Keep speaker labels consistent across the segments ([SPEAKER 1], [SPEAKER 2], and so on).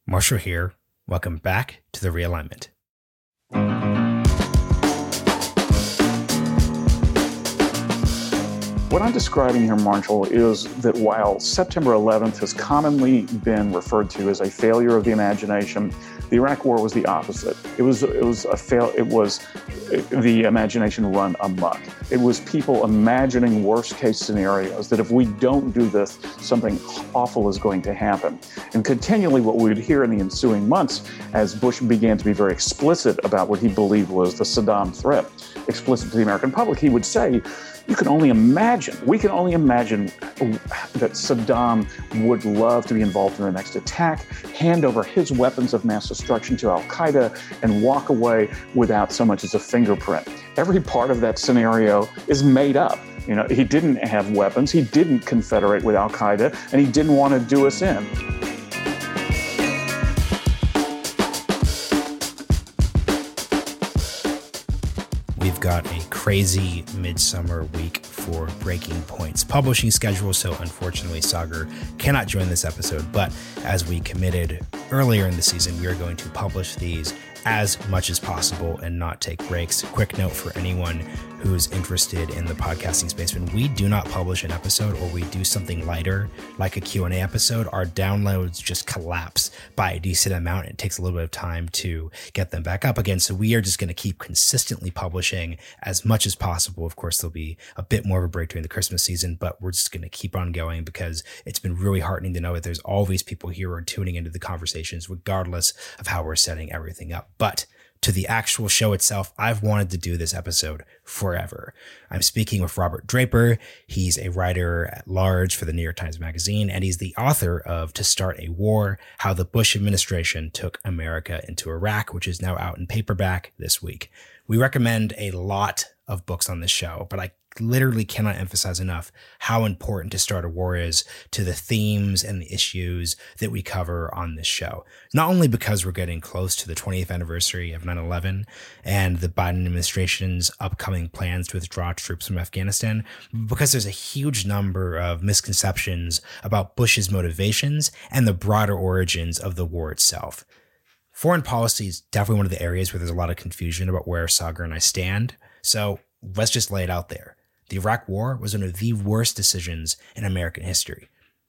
[SPEAKER 1] Marshall here. Welcome back to The Realignment.
[SPEAKER 2] What I'm describing here, Marshall, is that while September 11th has commonly been referred to as a failure of the imagination, the Iraq War was the opposite. It was the imagination run amok. It was people imagining worst-case scenarios that if we don't do this, something awful is going to happen. And continually, what we would hear in the ensuing months, as Bush began to be very explicit about what he believed was the Saddam threat, explicit to the American public, he would say, we can only imagine that Saddam would love to be involved in the next attack, hand over his weapons of mass destruction to al-Qaeda, and walk away without so much as a fingerprint. Every part of that scenario is made up. You know, he didn't have weapons, he didn't confederate with al-Qaeda, and he didn't want to do us in.
[SPEAKER 1] We've got a crazy midsummer week for Breaking Point's publishing schedule, so unfortunately Saagar cannot join this episode, but as we committed earlier in the season, we are going to publish these as much as possible and not take breaks. Quick note for anyone who's interested in the podcasting space: when we do not publish an episode or we do something lighter like a Q&A episode, our downloads just collapse by a decent amount. It takes a little bit of time to get them back up again. So we are just going to keep consistently publishing as much as possible. Of course, there'll be a bit more of a break during the Christmas season, but we're just going to keep on going because it's been really heartening to know that there's always people here who are tuning into the conversations regardless of how we're setting everything up. But to the actual show itself, I've wanted to do this episode forever. I'm speaking with Robert Draper. He's a writer at large for the New York Times Magazine, and he's the author of To Start a War: How the Bush Administration Took America into Iraq, which is now out in paperback this week. We recommend a lot of books on this show, but I literally cannot emphasize enough how important To Start a War is to the themes and the issues that we cover on this show. Not only because we're getting close to the 20th anniversary of 9/11 and the Biden administration's upcoming plans to withdraw troops from Afghanistan, but because there's a huge number of misconceptions about Bush's motivations and the broader origins of the war itself. Foreign policy is definitely one of the areas where there's a lot of confusion about where Saagar and I stand. So let's just lay it out there. The Iraq War was one of the worst decisions in American history.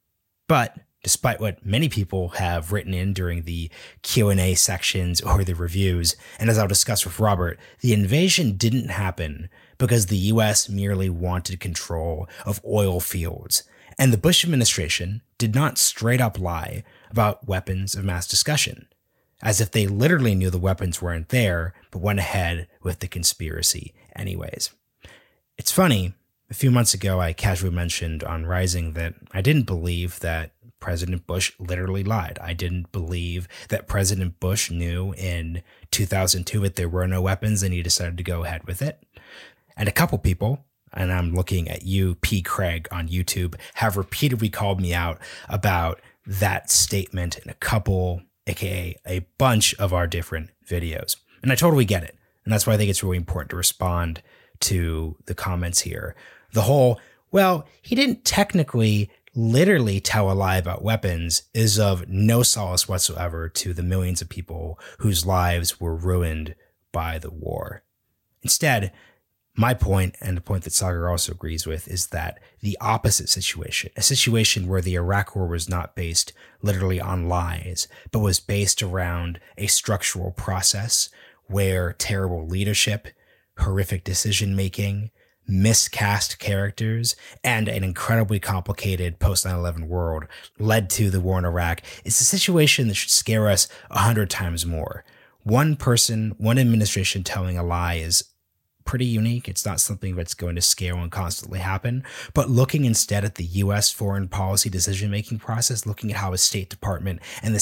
[SPEAKER 1] But despite what many people have written in during the Q&A sections or the reviews, and as I'll discuss with Robert, the invasion didn't happen because the U.S. merely wanted control of oil fields. And the Bush administration did not straight up lie about weapons of mass destruction, as if they literally knew the weapons weren't there, but went ahead with the conspiracy anyways. It's funny, a few months ago I casually mentioned on Rising that I didn't believe that President Bush literally lied. I didn't believe that President Bush knew in 2002 that there were no weapons and he decided to go ahead with it. And a couple people, and I'm looking at you, P. Craig on YouTube, have repeatedly called me out about that statement in a couple, aka a bunch of our different videos. And I totally get it. And that's why I think it's really important to respond to the comments here. The whole, well, he didn't technically literally tell a lie about weapons is of no solace whatsoever to the millions of people whose lives were ruined by the war. Instead, my point, and the point that Saagar also agrees with, is that the opposite situation, a situation where the Iraq War was not based literally on lies, but was based around a structural process where terrible leadership, horrific decision-making, miscast characters, and an incredibly complicated post-9/11 world led to the war in Iraq. It's a situation that should scare us 100 times more. One person, one administration telling a lie is pretty unique. It's not something that's going to scale and constantly happen. But looking instead at the U.S. foreign policy decision-making process, looking at how the State Department and the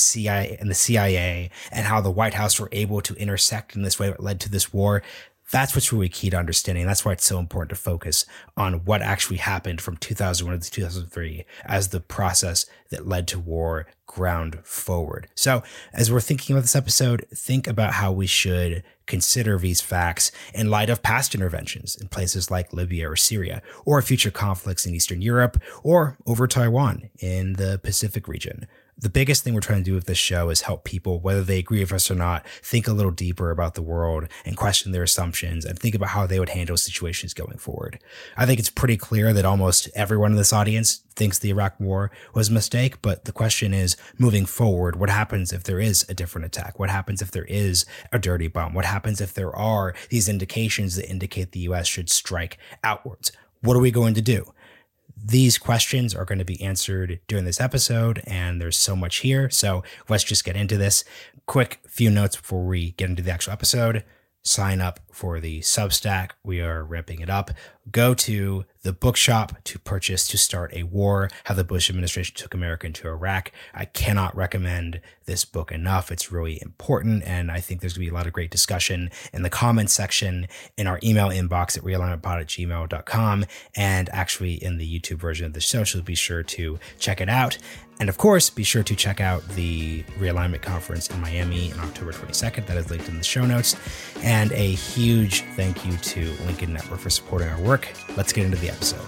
[SPEAKER 1] CIA and how the White House were able to intersect in this way that led to this war, that's what's really key to understanding. That's why it's so important to focus on what actually happened from 2001 to 2003 as the process that led to war ground forward. So as we're thinking about this episode, think about how we should consider these facts in light of past interventions in places like Libya or Syria, or future conflicts in Eastern Europe, or over Taiwan in the Pacific region. the biggest thing we're trying to do with this show is help people, whether they agree with us or not, think a little deeper about the world and question their assumptions and think about how they would handle situations going forward. I think it's pretty clear that almost everyone in this audience thinks the Iraq War was a mistake, but the question is, moving forward, what happens if there is a different attack? What happens if there is a dirty bomb? What happens if there are these indications that indicate the U.S. should strike outwards? What are we going to do? These questions are going to be answered during this episode, and there's so much here. So let's just get into this. Quick few notes before we get into the actual episode. Sign up for the Substack. We are ramping it up. Go to the bookshop to purchase To Start a War, How the Bush Administration Took America into Iraq. I cannot recommend this book enough. It's really important, and I think there's going to be a lot of great discussion in the comments section, in our email inbox at realignmentpod@gmail.com, and actually in the YouTube version of the show, so be sure to check it out. And of course, be sure to check out the Realignment Conference in Miami on October 22nd. That is linked in the show notes. And a huge thank you to Lincoln Network for supporting our work. Let's get into the episode.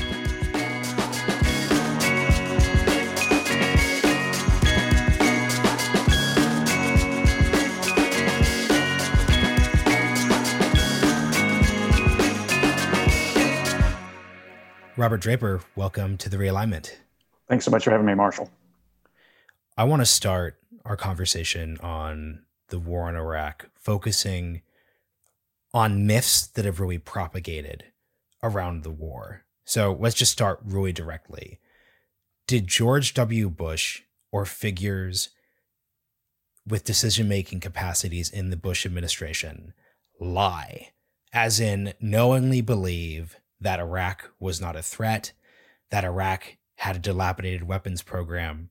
[SPEAKER 1] Robert Draper, welcome to the Realignment.
[SPEAKER 2] Thanks so much for having me, Marshall.
[SPEAKER 1] I want to start our conversation on the war in Iraq, focusing on myths that have really propagated around the war. So let's just start really directly. Did George W. Bush or figures with decision-making capacities in the Bush administration lie, as in knowingly believe that Iraq was not a threat, that Iraq had a dilapidated weapons program?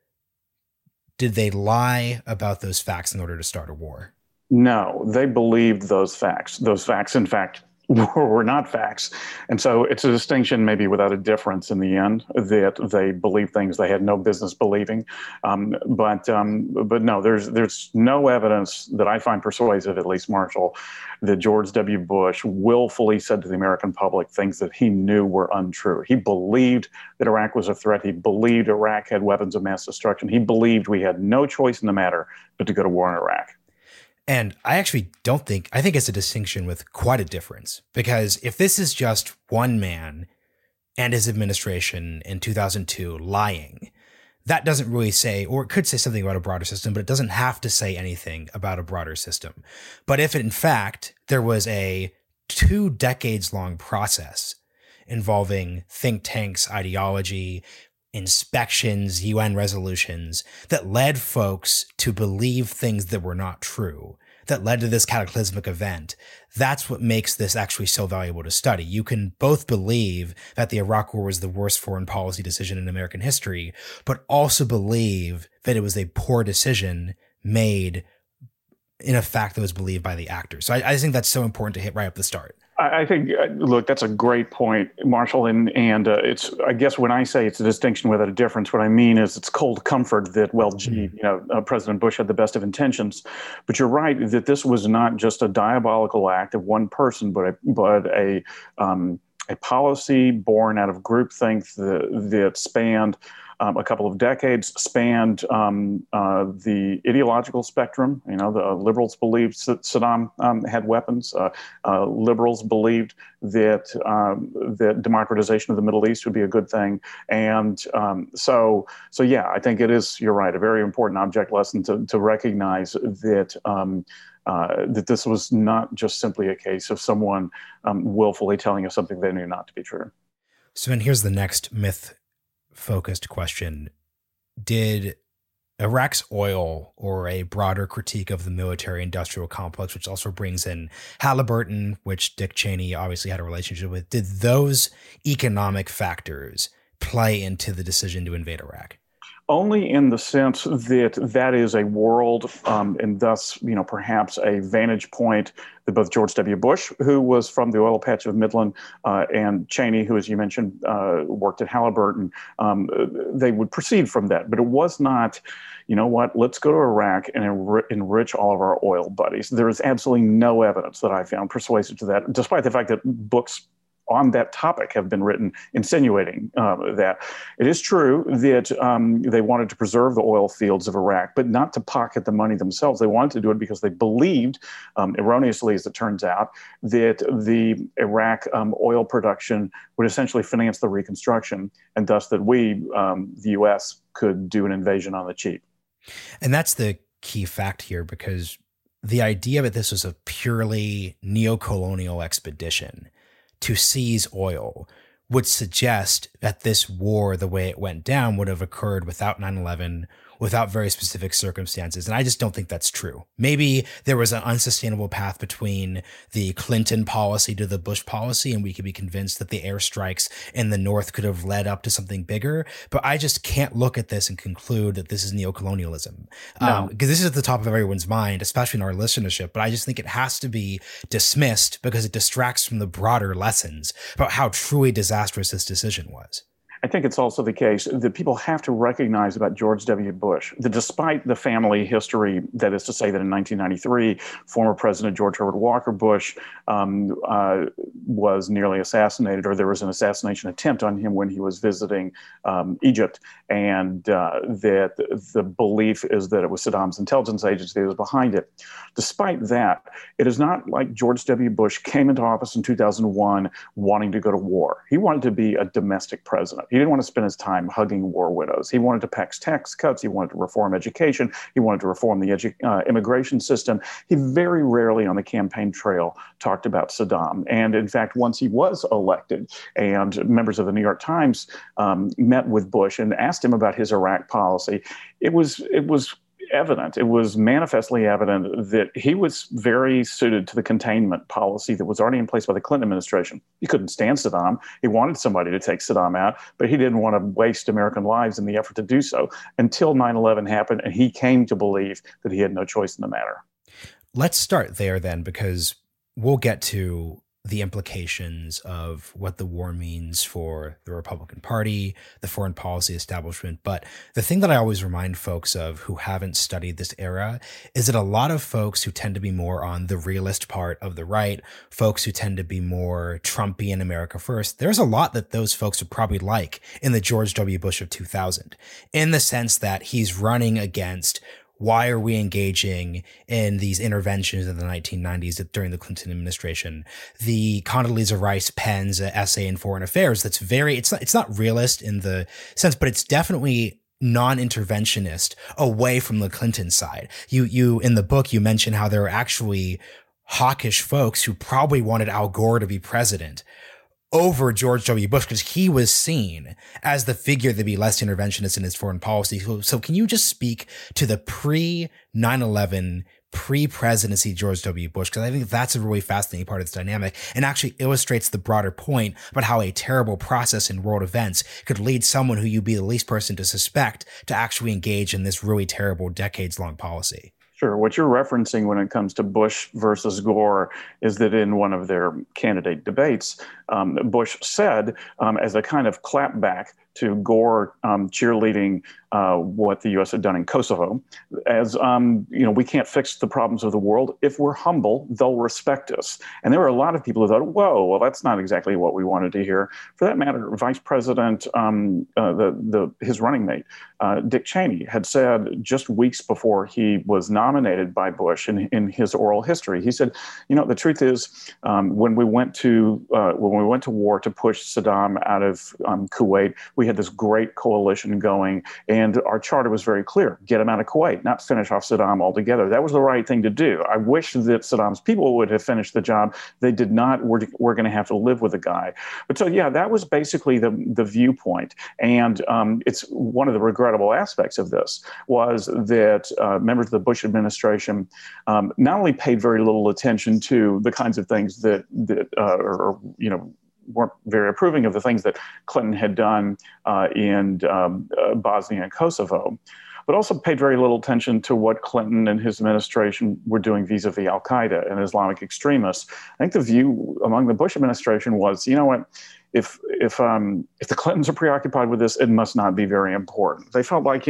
[SPEAKER 1] Did they lie about those facts in order to start a war?
[SPEAKER 2] No, they believed those facts. Those facts, in fact, were not facts. And so it's a distinction, maybe without a difference in the end, that they believed things they had no business believing. But no, there's no evidence that I find persuasive, at least, Marshall, that George W. Bush willfully said to the American public things that he knew were untrue. He believed that Iraq was a threat. He believed Iraq had weapons of mass destruction. He believed we had no choice in the matter but to go to war in Iraq.
[SPEAKER 1] And I actually I think it's a distinction with quite a difference, because if this is just one man and his administration in 2002 lying, that doesn't really say, or it could say something about a broader system, but it doesn't have to say anything about a broader system. But if in fact there was a 2 decades long process involving think tanks, ideology, inspections, UN resolutions that led folks to believe things that were not true, that led to this cataclysmic event, that's what makes this actually so valuable to study. You can both believe that the Iraq War was the worst foreign policy decision in American history, but also believe that it was a poor decision made in a fact that was believed by the actors. So I think that's so important to hit right up the start.
[SPEAKER 2] I think, look, that's a great point, Marshall. And it's, I guess when I say it's a distinction without a difference, what I mean is it's cold comfort that, well, gee, President Bush had the best of intentions. But you're right that this was not just a diabolical act of one person, but a policy born out of groupthink that spanned a couple of decades, spanned the ideological spectrum. The liberals believed that Saddam had weapons. Liberals believed that democratization of the Middle East would be a good thing. And so yeah, I think it is, you're right, a very important object lesson to recognize that that this was not just simply a case of someone willfully telling us something they knew not to be true.
[SPEAKER 1] So, and here's the next myth-focused question. Did Iraq's oil, or a broader critique of the military-industrial complex, which also brings in Halliburton, which Dick Cheney obviously had a relationship with, did those economic factors play into the decision to invade Iraq?
[SPEAKER 2] Only in the sense that that is a world and thus, perhaps a vantage point that both George W. Bush, who was from the oil patch of Midland, and Cheney, who, as you mentioned, worked at Halliburton, they would proceed from that. But it was not, let's go to Iraq and enrich all of our oil buddies. There is absolutely no evidence that I found persuasive to that, despite the fact that books on that topic have been written insinuating that. It is true that they wanted to preserve the oil fields of Iraq, but not to pocket the money themselves. They wanted to do it because they believed, erroneously as it turns out, that the Iraq oil production would essentially finance the reconstruction, and thus that we, the U.S., could do an invasion on the cheap.
[SPEAKER 1] And that's the key fact here, because the idea that this was a purely neo-colonial expedition to seize oil would suggest that this war, the way it went down, would have occurred without 9/11, without very specific circumstances. And I just don't think that's true. Maybe there was an unsustainable path between the Clinton policy to the Bush policy, and we could be convinced that the airstrikes in the North could have led up to something bigger. But I just can't look at this and conclude that this is neocolonialism. Because this is at the top of everyone's mind, especially in our listenership. But I just think it has to be dismissed because it distracts from the broader lessons about how truly disastrous this decision was.
[SPEAKER 2] I think it's also the case that people have to recognize about George W. Bush that despite the family history, that is to say that in 1993, former President George Herbert Walker Bush was nearly assassinated, or there was an assassination attempt on him when he was visiting Egypt, and that the belief is that it was Saddam's intelligence agency that was behind it. Despite that, it is not like George W. Bush came into office in 2001 wanting to go to war. He wanted to be a domestic president. He didn't want to spend his time hugging war widows. He wanted to pass tax cuts. He wanted to reform education. He wanted to reform the immigration system. He very rarely on the campaign trail talked about Saddam. And in fact, once he was elected and members of the New York Times met with Bush and asked him about his Iraq policy, it was evident, it was manifestly evident that he was very suited to the containment policy that was already in place by the Clinton administration. He couldn't stand Saddam. He wanted somebody to take Saddam out, but he didn't want to waste American lives in the effort to do so until 9/11 happened, and he came to believe that he had no choice in the matter.
[SPEAKER 1] Let's start there then, because we'll get to the implications of what the war means for the Republican Party, the foreign policy establishment. But the thing that I always remind folks of who haven't studied this era is that a lot of folks who tend to be more on the realist part of the right, folks who tend to be more Trumpian America first, there's a lot that those folks would probably like in the George W. Bush of 2000, in the sense that he's running against why are we engaging in these interventions in the 1990s during the Clinton administration? The Condoleezza Rice pens an essay in Foreign Affairs that's it's not realist in the sense, but it's definitely non-interventionist away from the Clinton side. You in the book, you mention how there are actually hawkish folks who probably wanted Al Gore to be president over George W. Bush because he was seen as the figure to be less interventionist in his foreign policy. So can you just speak to the pre-9/11, pre-presidency George W. Bush? Because I think that's a really fascinating part of this dynamic and actually illustrates the broader point about how a terrible process in world events could lead someone who you'd be the least person to suspect to actually engage in this really terrible decades-long policy.
[SPEAKER 2] Sure. What you're referencing when it comes to Bush versus Gore is that in one of their candidate debates, Bush said, as a kind of clapback to Gore cheerleading what the U.S. had done in Kosovo, as, we can't fix the problems of the world. If we're humble, they'll respect us. And there were a lot of people who thought, whoa, well, that's not exactly what we wanted to hear. For that matter, Vice President, his running mate, Dick Cheney, had said just weeks before he was nominated by Bush in his oral history, he said, the truth is, when we went to war to push Saddam out of Kuwait, we had this great coalition going, and our charter was very clear: get him out of Kuwait, not finish off Saddam altogether. That was the right thing to do. I wish that Saddam's people would have finished the job. They did not. We're going to have to live with the guy. But so, yeah, that was basically the viewpoint. And it's one of the regrettable aspects of this was that members of the Bush administration not only paid very little attention to the kinds of things that weren't very approving of the things that Clinton had done in Bosnia and Kosovo, but also paid very little attention to what Clinton and his administration were doing vis-a-vis al-Qaeda and Islamic extremists. I think the view among the Bush administration was, if the Clintons are preoccupied with this, it must not be very important. They felt like,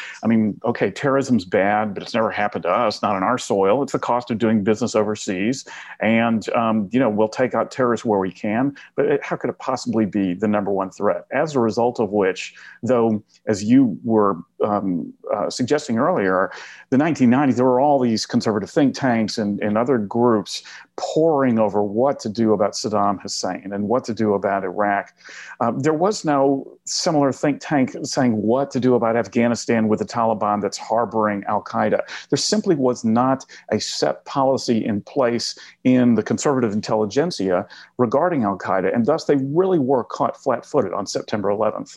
[SPEAKER 2] okay, terrorism's bad, but it's never happened to us, not on our soil. It's the cost of doing business overseas, and we'll take out terrorists where we can. But how could it possibly be the number one threat? As a result of which, though, as you were suggesting earlier, the 1990s, there were all these conservative think tanks and other groups poring over what to do about Saddam Hussein and what to do about Iraq. There was no similar think tank saying what to do about Afghanistan with the Taliban that's harboring al-Qaeda. There simply was not a set policy in place in the conservative intelligentsia regarding al-Qaeda, and thus they really were caught flat-footed on September 11th.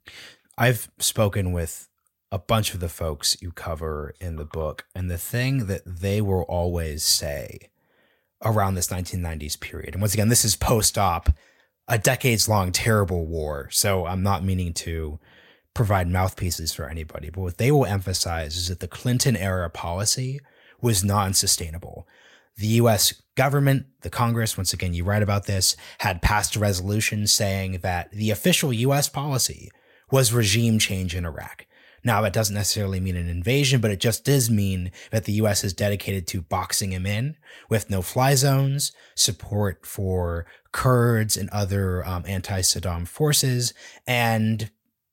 [SPEAKER 1] I've spoken with a bunch of the folks you cover in the book, and the thing that they will always say around this 1990s period, and once again, this is post-op, a decades-long terrible war, so I'm not meaning to provide mouthpieces for anybody, but what they will emphasize is that the Clinton-era policy was non-sustainable. The U.S. government, the Congress, once again, you write about this, had passed a resolution saying that the official U.S. policy was regime change in Iraq. Now, that doesn't necessarily mean an invasion, but it just does mean that the U.S. is dedicated to boxing him in with no-fly zones, support for Kurds and other anti-Saddam forces, and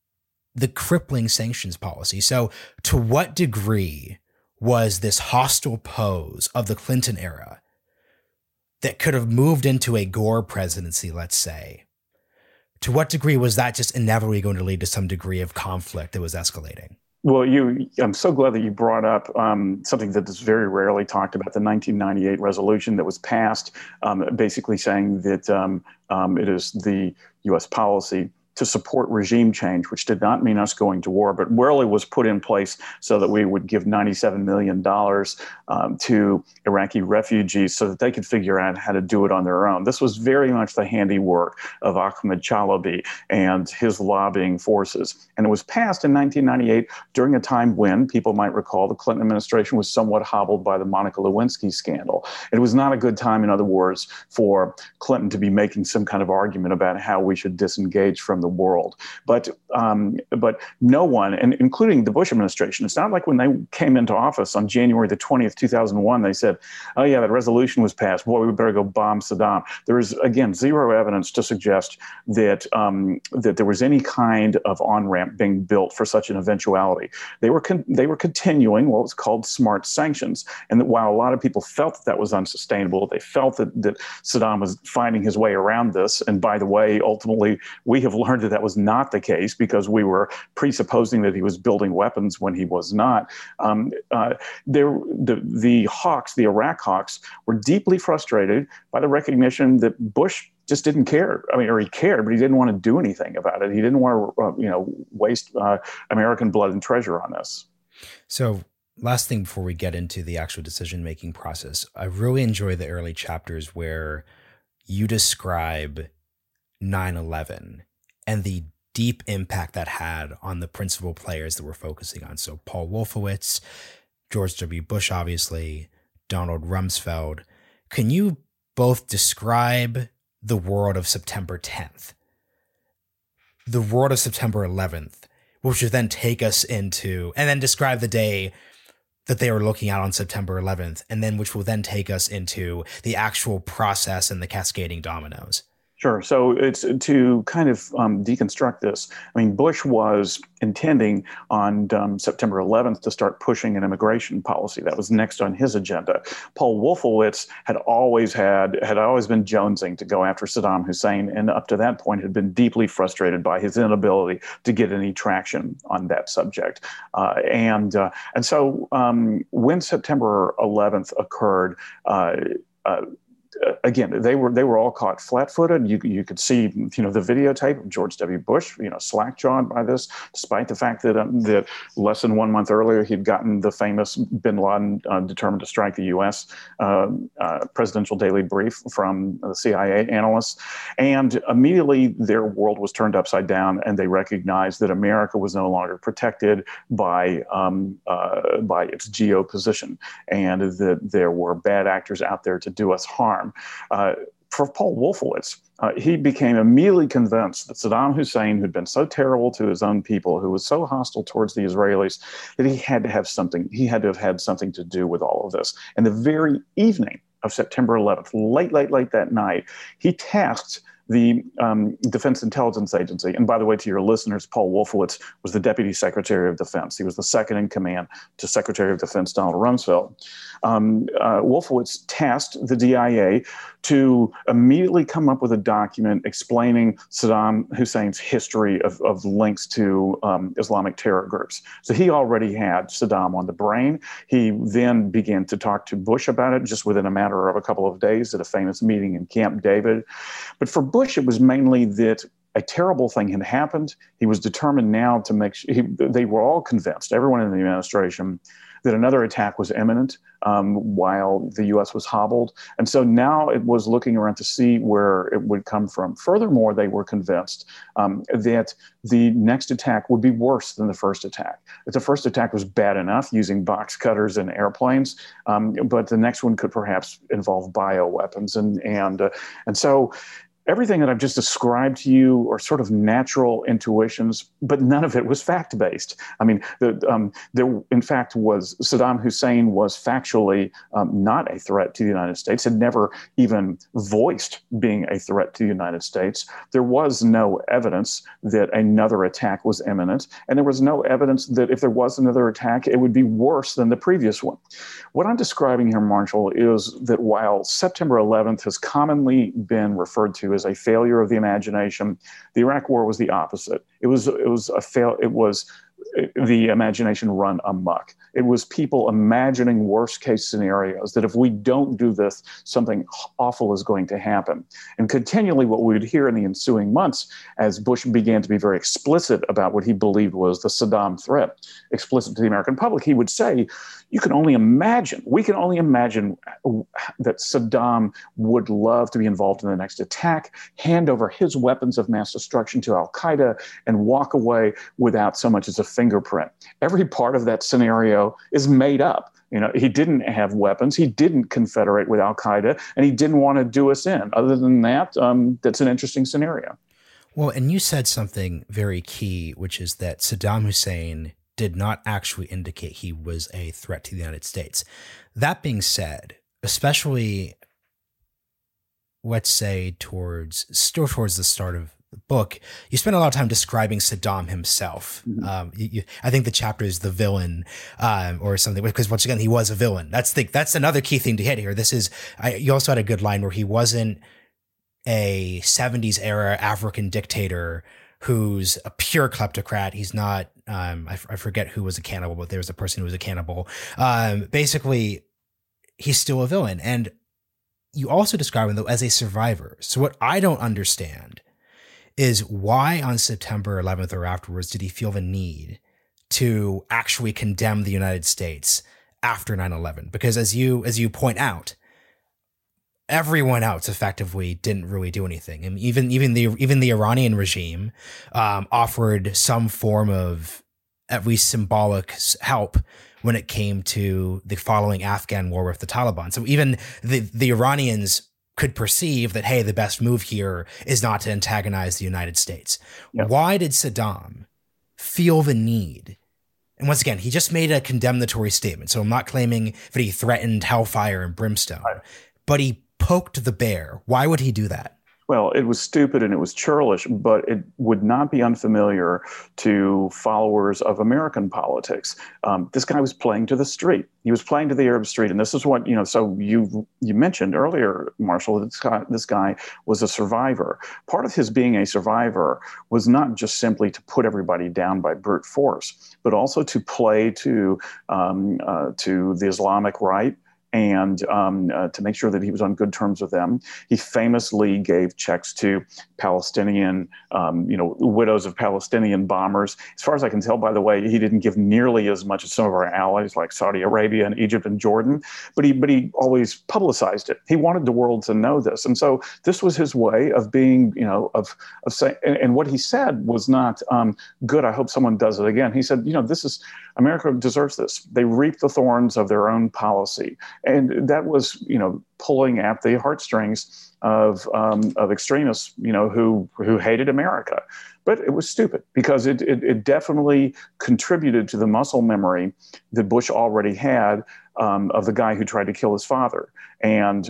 [SPEAKER 1] the crippling sanctions policy. So to what degree was this hostile pose of the Clinton era that could have moved into a Gore presidency, let's say, to what degree was that just inevitably going to lead to some degree of conflict that was escalating?
[SPEAKER 2] Well, I'm so glad that you brought up something that is very rarely talked about, the 1998 resolution that was passed, basically saying that it is the U.S. policy to support regime change, which did not mean us going to war, but really was put in place so that we would give $97 million to Iraqi refugees so that they could figure out how to do it on their own. This was very much the handiwork of Ahmed Chalabi and his lobbying forces. And it was passed in 1998 during a time when, people might recall, the Clinton administration was somewhat hobbled by the Monica Lewinsky scandal. It was not a good time, in other words, for Clinton to be making some kind of argument about how we should disengage from the world. But no one, and including the Bush administration, it's not like when they came into office on January the 20th, 2001, they said, oh yeah, that resolution was passed. Boy, we better go bomb Saddam. There is, again, zero evidence to suggest that that there was any kind of on-ramp being built for such an eventuality. They were continuing what was called smart sanctions. And that while a lot of people felt that was unsustainable, they felt that Saddam was finding his way around this. And by the way, ultimately, we have learned that was not the case because we were presupposing that he was building weapons when he was not. The Hawks, the Iraq Hawks, were deeply frustrated by the recognition that Bush just didn't care. I mean, or he cared, but he didn't want to do anything about it. He didn't want to, waste American blood and treasure on this.
[SPEAKER 1] So, last thing before we get into the actual decision-making process, I really enjoy the early chapters where you describe 9/11 and the deep impact that had on the principal players that we're focusing on. So Paul Wolfowitz, George W. Bush, obviously, Donald Rumsfeld. Can you both describe the world of September 10th, the world of September 11th, which would then take us into, and then describe the day that they were looking at on September 11th, and then which will then take us into the actual process and the cascading dominoes?
[SPEAKER 2] Sure. So it's to kind of deconstruct this. I mean, Bush was intending on September 11th to start pushing an immigration policy. That was next on his agenda. Paul Wolfowitz had always been jonesing to go after Saddam Hussein, and up to that point had been deeply frustrated by his inability to get any traction on that subject. And so when September 11th occurred, again, they were all caught flat-footed. You could see, the videotape of George W. Bush, slack-jawed by this, despite the fact that less than 1 month earlier he'd gotten the famous Bin Laden determined to strike the U.S. Presidential daily brief from the CIA analysts, and immediately their world was turned upside down, and they recognized that America was no longer protected by its geo position, and that there were bad actors out there to do us harm. for Paul Wolfowitz, he became immediately convinced that Saddam Hussein, who'd been so terrible to his own people, who was so hostile towards the Israelis, that he had to have something. He had to have had something to do with all of this. And the very evening of September 11th, late that night, he tasked the Defense Intelligence Agency. And by the way, to your listeners, Paul Wolfowitz was the Deputy Secretary of Defense. He was the second in command to Secretary of Defense Donald Rumsfeld. Wolfowitz tasked the DIA to immediately come up with a document explaining Saddam Hussein's history of links to Islamic terror groups. So he already had Saddam on the brain. He then began to talk to Bush about it just within a matter of a couple of days at a famous meeting in Camp David. But for Bush, it was mainly that a terrible thing had happened. He was determined now to make sure, they were all convinced, everyone in the administration, that another attack was imminent while the U.S. was hobbled. And so now it was looking around to see where it would come from. Furthermore, they were convinced that the next attack would be worse than the first attack. That the first attack was bad enough using box cutters and airplanes, but the next one could perhaps involve bioweapons. And so everything that I've just described to you are sort of natural intuitions, but none of it was fact-based. I mean, there in fact was Saddam Hussein was factually not a threat to the United States, had never even voiced being a threat to the United States. There was no evidence that another attack was imminent, and there was no evidence that if there was another attack, it would be worse than the previous one. What I'm describing here, Marshall, is that while September 11th has commonly been referred to as a failure of the imagination, the Iraq War was the opposite. It was the imagination run amok. It was people imagining worst case scenarios, that if we don't do this, something awful is going to happen. And continually what we would hear in the ensuing months, as Bush began to be very explicit about what he believed was the Saddam threat, explicit to the American public, he would say, we can only imagine that Saddam would love to be involved in the next attack, hand over his weapons of mass destruction to al-Qaeda, and walk away without so much as a fingerprint. Every part of that scenario is made up. You know, he didn't have weapons, he didn't confederate with al-Qaeda, and he didn't want to do us in. Other than that, that's an interesting scenario.
[SPEAKER 1] Well, and you said something very key, which is that Saddam Hussein did not actually indicate he was a threat to the United States. That being said, especially, let's say, towards the start of the book, you spend a lot of time describing Saddam himself. Mm-hmm. I think the chapter is the villain or something, because once again, he was a villain. That's another key thing to hit here. You also had a good line where he wasn't a 70s era African dictator who's a pure kleptocrat. He's not, I forget who was a cannibal, but there was a person who was a cannibal. Basically, he's still a villain. And you also describe him, though, as a survivor. So what I don't understand is why on September 11th or afterwards did he feel the need to actually condemn the United States after 9/11? Because as you point out, everyone else effectively didn't really do anything. And even the Iranian regime offered some form of at least symbolic help when it came to the following Afghan war with the Taliban. So even the Iranians could perceive that, hey, the best move here is not to antagonize the United States. Yep. Why did Saddam feel the need? And once again, he just made a condemnatory statement. So I'm not claiming that he threatened hellfire and brimstone, but he poked the bear. Why would he do that?
[SPEAKER 2] Well, it was stupid and it was churlish, but it would not be unfamiliar to followers of American politics. This guy was playing to the street. He was playing to the Arab street. And this is what, so you mentioned earlier, Marshall, this guy was a survivor. Part of his being a survivor was not just simply to put everybody down by brute force, but also to play to the Islamic right, and to make sure that he was on good terms with them. He famously gave checks to Palestinian, widows of Palestinian bombers. As far as I can tell, by the way, he didn't give nearly as much as some of our allies like Saudi Arabia and Egypt and Jordan, but he always publicized it. He wanted the world to know this. And so this was his way of being, of saying, and what he said was not good, I hope someone does it again. He said, America deserves this. They reap the thorns of their own policy. And that was, pulling at the heartstrings of extremists, who hated America. But it was stupid because it definitely contributed to the muscle memory that Bush already had of the guy who tried to kill his father. And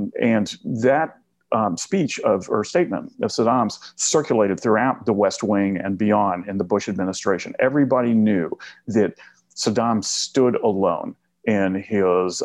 [SPEAKER 2] that speech or statement of Saddam's circulated throughout the West Wing and beyond in the Bush administration. Everybody knew that Saddam stood alone in his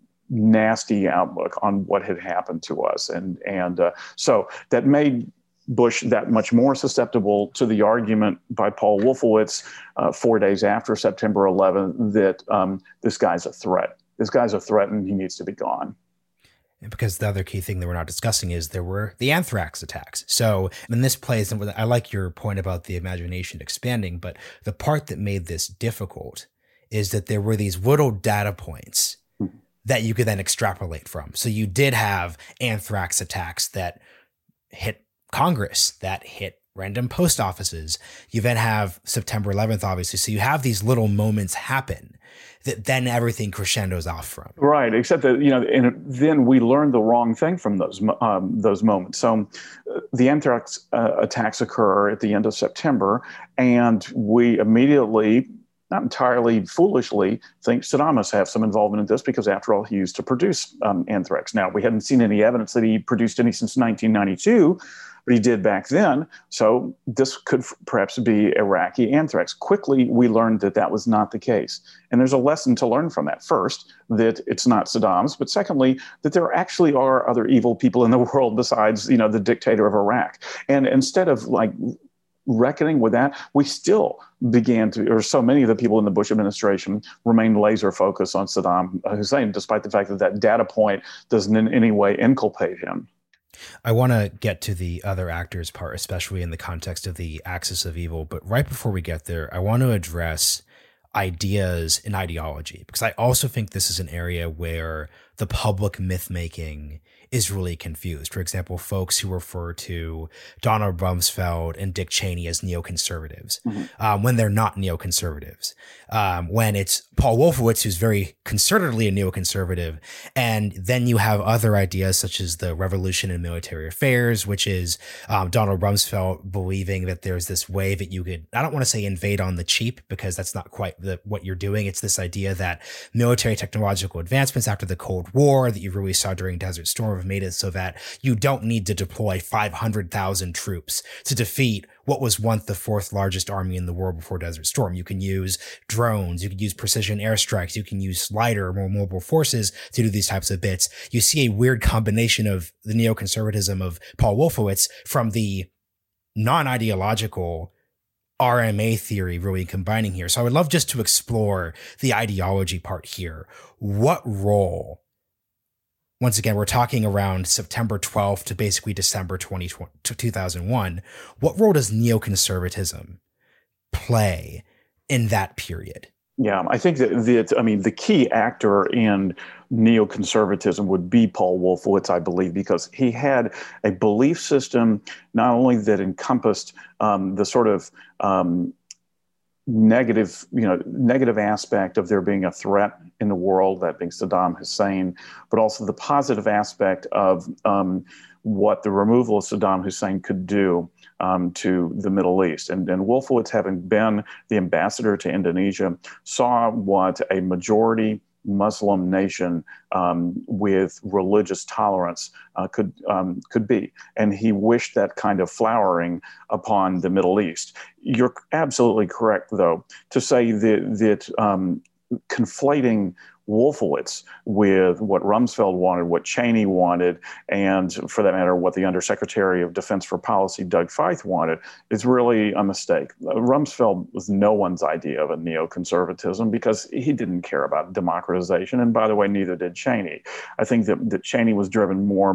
[SPEAKER 2] nasty outlook on what had happened to us. And so that made Bush that much more susceptible to the argument by Paul Wolfowitz 4 days after September 11th that this guy's a threat. This guy's a threat and he needs to be gone.
[SPEAKER 1] And because the other key thing that we're not discussing is there were the anthrax attacks. So in this plays, and I like your point about the imagination expanding, but the part that made this difficult is that there were these little data points that you could then extrapolate from. So you did have anthrax attacks that hit Congress, that hit random post offices. You then have September 11th, obviously. So you have these little moments happen that then everything crescendos off from.
[SPEAKER 2] Right, except that, and then we learned the wrong thing from those moments. So the anthrax attacks occur at the end of September, and we immediately, not entirely foolishly, think Saddam must have some involvement in this because, after all, he used to produce anthrax. Now, we hadn't seen any evidence that he produced any since 1992, but he did back then. So this could perhaps be Iraqi anthrax. Quickly, we learned that that was not the case. And there's a lesson to learn from that. First, that it's not Saddam's, but secondly, that there actually are other evil people in the world besides, the dictator of Iraq. And instead of reckoning with that, we still began to, or so many of the people in the Bush administration remained laser focused on Saddam Hussein, despite the fact that that data point doesn't in any way inculpate him.
[SPEAKER 1] I want to get to the other actors part, especially in the context of the axis of evil. But right before we get there, I want to address ideas and ideology, because I also think this is an area where the public myth making is really confused. For example, folks who refer to Donald Rumsfeld and Dick Cheney as neoconservatives, when they're not neoconservatives, when it's Paul Wolfowitz, who's very concertedly a neoconservative. And then you have other ideas such as the revolution in military affairs, which is Donald Rumsfeld believing that there's this way that you could, I don't want to say invade on the cheap, because that's not quite what you're doing. It's this idea that military technological advancements after the Cold War that you really saw during Desert Storm have made it so that you don't need to deploy 500,000 troops to defeat what was once the fourth largest army in the world before Desert Storm. You can use drones, you can use precision airstrikes, you can use lighter, more mobile forces to do these types of bits. You see a weird combination of the neoconservatism of Paul Wolfowitz from the non-ideological RMA theory really combining here. So I would love just to explore the ideology part here. What role, once again, we're talking around September 12th to basically December 2001. What role does neoconservatism play in that period?
[SPEAKER 2] Yeah, I think that the key actor in neoconservatism would be Paul Wolfowitz, I believe, because he had a belief system not only that encompassed the sort of negative aspect of there being a threat in the world, that being Saddam Hussein, but also the positive aspect of what the removal of Saddam Hussein could do to the Middle East. And Wolfowitz, having been the ambassador to Indonesia, saw what a majority Muslim nation with religious tolerance could be. And he wished that kind of flowering upon the Middle East. You're absolutely correct, though, to say that conflating Wolfowitz with what Rumsfeld wanted, what Cheney wanted, and for that matter, what the Undersecretary of Defense for Policy, Doug Feith, wanted, is really a mistake. Rumsfeld was no one's idea of a neoconservatism because he didn't care about democratization. And by the way, neither did Cheney. I think that Cheney was driven more by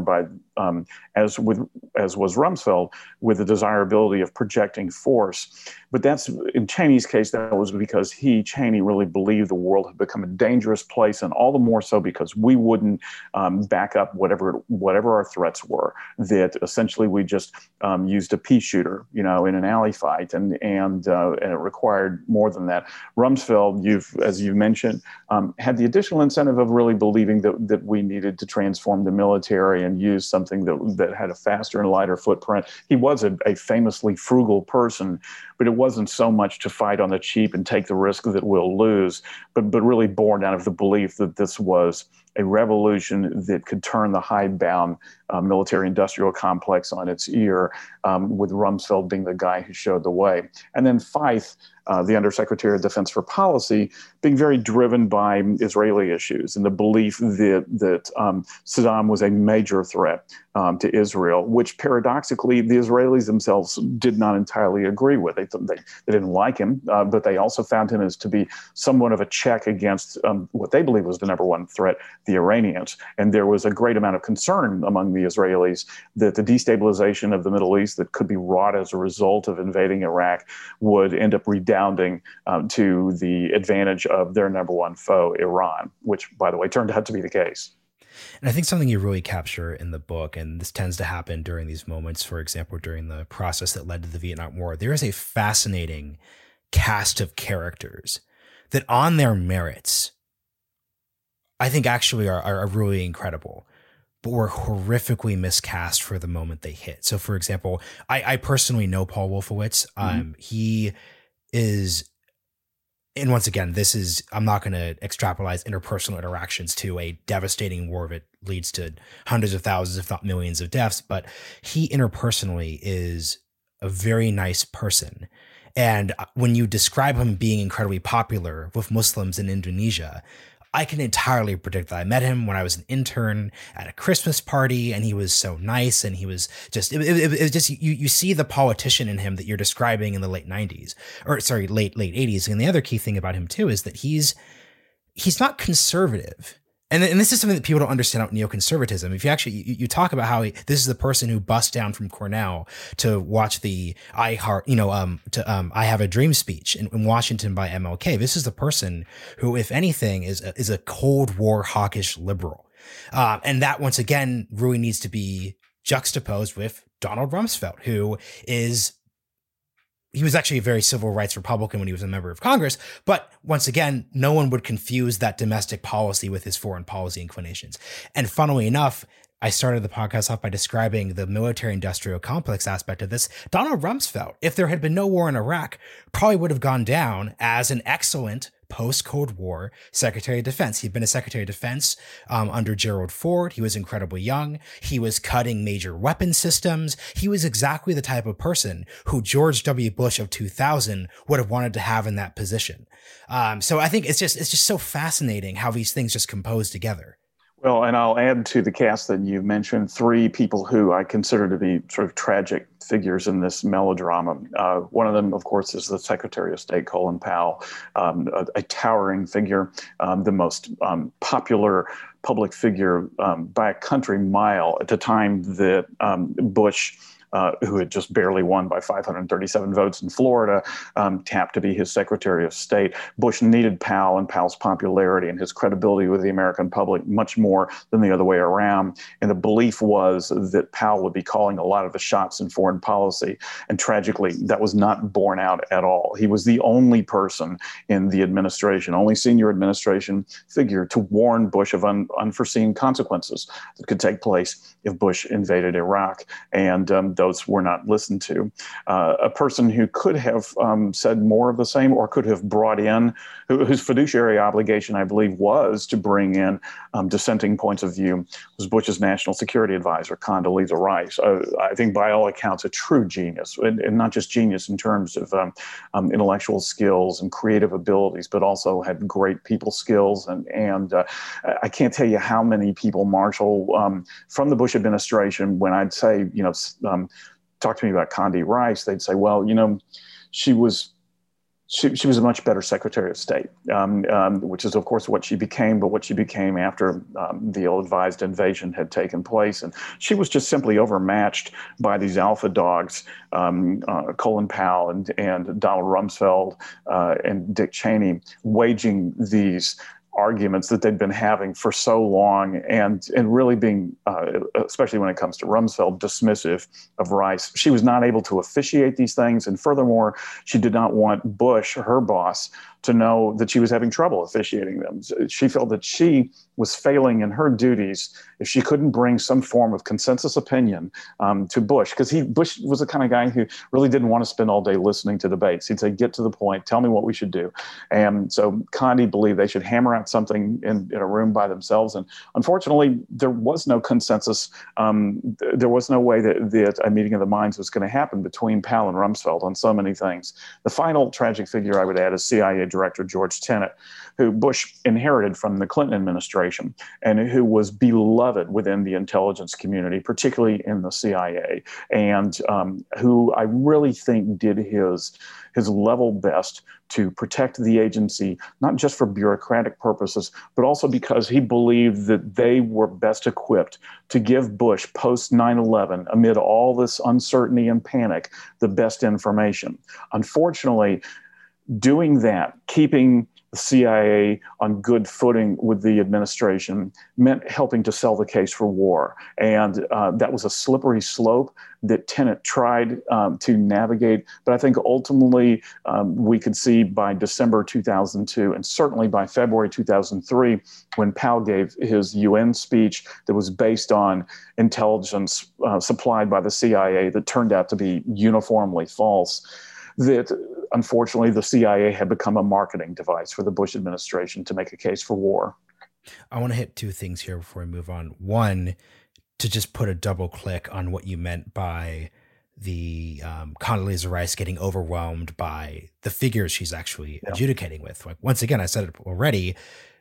[SPEAKER 2] as was Rumsfeld, with the desirability of projecting force. But that's, in Cheney's case, that was because Cheney really believed the world had become a dangerous place, and all the more so because we wouldn't back up whatever our threats were. That essentially we just used a pea shooter, in an alley fight, and it required more than that. Rumsfeld, as you mentioned, had the additional incentive of really believing that we needed to transform the military and use something that had a faster and lighter footprint. He was a famously frugal person, but it wasn't so much to fight on the cheap and take the risk that we'll lose, but really born out of the belief that this was a revolution that could turn the hidebound military-industrial complex on its ear, with Rumsfeld being the guy who showed the way. And then Feith, the Undersecretary of Defense for Policy, being very driven by Israeli issues and the belief that Saddam was a major threat to Israel, which paradoxically the Israelis themselves did not entirely agree with. They didn't like him, but they also found him as to be somewhat of a check against what they believed was the number one threat, the Iranians. And there was a great amount of concern among the Israelis that the destabilization of the Middle East that could be wrought as a result of invading Iraq would end up redounding to the advantage of their number one foe, Iran, which, by the way, turned out to be the case.
[SPEAKER 1] And I think something you really capture in the book, and this tends to happen during these moments, for example, during the process that led to the Vietnam War, there is a fascinating cast of characters that on their merits, I think actually are really incredible, but were horrifically miscast for the moment they hit. So, for example, I personally know Paul Wolfowitz. He is, and once again, I'm not going to extrapolate interpersonal interactions to a devastating war that leads to hundreds of thousands, if not millions of deaths, but he interpersonally is a very nice person. And when you describe him being incredibly popular with Muslims in Indonesia, I can entirely predict that. I met him when I was an intern at a Christmas party, and he was so nice, and he was just, it was just, you see the politician in him that you're describing in the late 90s, or sorry, late 80s. And the other key thing about him too is that he's not conservative. And this is something that people don't understand about neoconservatism. If you actually, you talk about how this is the person who bussed down from Cornell to watch the I Have a Dream speech in Washington by MLK. This is the person who, if anything, is a Cold War hawkish liberal. And that, once again, really needs to be juxtaposed with Donald Rumsfeld, who is, he was actually a very civil rights Republican when he was a member of Congress. But once again, no one would confuse that domestic policy with his foreign policy inclinations. And funnily enough, I started the podcast off by describing the military-industrial complex aspect of this. Donald Rumsfeld, if there had been no war in Iraq, probably would have gone down as an excellent post-Cold War Secretary of Defense. He'd been a Secretary of Defense under Gerald Ford. He was incredibly young. He was cutting major weapon systems. He was exactly the type of person who George W. Bush of 2000 would have wanted to have in that position. So I think it's just so fascinating how these things just compose together.
[SPEAKER 2] Well, and I'll add to the cast that you mentioned three people who I consider to be sort of tragic figures in this melodrama. One of them, of course, is the Secretary of State, Colin Powell, a towering figure, the most popular public figure by a country mile at the time that Bush, who had just barely won by 537 votes in Florida, tapped to be his Secretary of State. Bush needed Powell and Powell's popularity and his credibility with the American public much more than the other way around. And the belief was that Powell would be calling a lot of the shots in foreign policy. And tragically, that was not borne out at all. He was the only person in the administration, only senior administration figure to warn Bush of unforeseen consequences that could take place if Bush invaded Iraq. And those were not listened to. A person who could have said more of the same, or could have brought in, whose fiduciary obligation, I believe, was to bring in dissenting points of view, was Bush's national security advisor, Condoleezza Rice. I think by all accounts, a true genius, and not just genius in terms of intellectual skills and creative abilities, but also had great people skills. And I can't tell you how many people, Marshall, from the Bush administration, when I'd say, talk to me about Condi Rice, they'd say, well, she was She was a much better Secretary of State, which is, of course, what she became, but what she became after the ill-advised invasion had taken place. And she was just simply overmatched by these alpha dogs, Colin Powell and Donald Rumsfeld and Dick Cheney, waging these arguments that they'd been having for so long, and really being, especially when it comes to Rumsfeld, dismissive of Rice. She was not able to officiate these things, and furthermore, she did not want Bush, her boss, to know that she was having trouble officiating them. She felt that she was failing in her duties if she couldn't bring some form of consensus opinion to Bush, because Bush was the kind of guy who really didn't want to spend all day listening to debates. He'd say, get to the point, tell me what we should do. And so Condi believed they should hammer out something in a room by themselves. And unfortunately, there was no consensus. There was no way that a meeting of the minds was going to happen between Powell and Rumsfeld on so many things. The final tragic figure I would add is CIA Director George Tenet, who Bush inherited from the Clinton administration and who was beloved within the intelligence community, particularly in the CIA, and who I really think did his level best to protect the agency, not just for bureaucratic purposes, but also because he believed that they were best equipped to give Bush post 9/11, amid all this uncertainty and panic, the best information. Unfortunately, doing that, keeping the CIA on good footing with the administration, meant helping to sell the case for war. And that was a slippery slope that Tenet tried to navigate. But I think ultimately we could see by December 2002, and certainly by February 2003, when Powell gave his UN speech that was based on intelligence supplied by the CIA that turned out to be uniformly false, that unfortunately the CIA had become a marketing device for the Bush administration to make a case for war.
[SPEAKER 1] I want to hit two things here before we move on. One, to just put a double click on what you meant by the Condoleezza Rice getting overwhelmed by the figures she's actually adjudicating with. Like, once again, I said it already,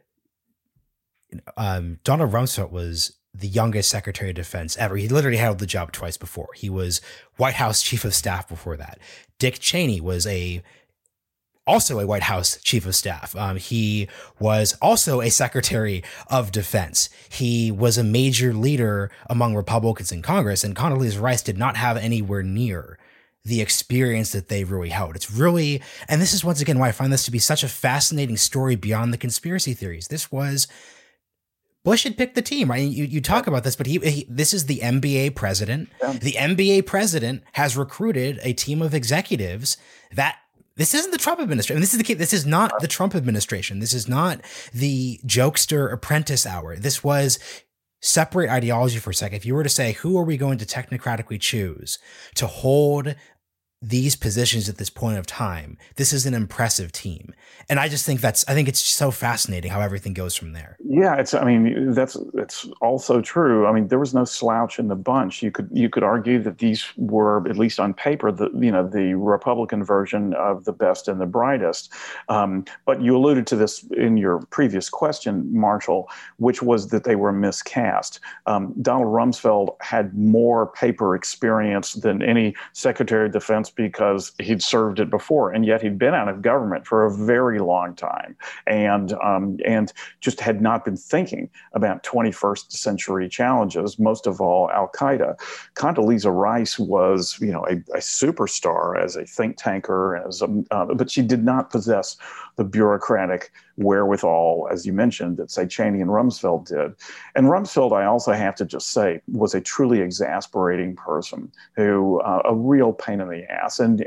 [SPEAKER 1] Donald Rumsfeld was the youngest Secretary of Defense ever. He literally held the job twice before. He was White House Chief of Staff before that. Dick Cheney was also a White House Chief of Staff. He was also a Secretary of Defense. He was a major leader among Republicans in Congress, and Condoleezza Rice did not have anywhere near the experience that they really held. It's really, and this is once again why I find this to be such a fascinating story beyond the conspiracy theories. This was, Bush had picked the team, right? You talk about this, but this is the NBA president. Yeah. The NBA president has recruited a team of executives that, this isn't the Trump administration. And this is the key. This is not the Trump administration. This is not the jokester apprentice hour. This was, separate ideology for a second. If you were to say, who are we going to technocratically choose to hold these positions at this point of time, this is an impressive team. And I just think I think it's so fascinating how everything goes from there.
[SPEAKER 2] Yeah, it's also true. I mean, there was no slouch in the bunch. You could argue that these were, at least on paper, the Republican version of the best and the brightest. But you alluded to this in your previous question, Marshall, which was that they were miscast. Donald Rumsfeld had more paper experience than any Secretary of Defense because he'd served it before, and yet he'd been out of government for a very long time, and just had not been thinking about 21st century challenges, most of all Al-Qaeda. Condoleezza Rice was, a superstar as a think tanker, but she did not possess the bureaucratic wherewithal, as you mentioned, that, say, Cheney and Rumsfeld did. And Rumsfeld, I also have to just say, was a truly exasperating person who, a real pain in the ass, and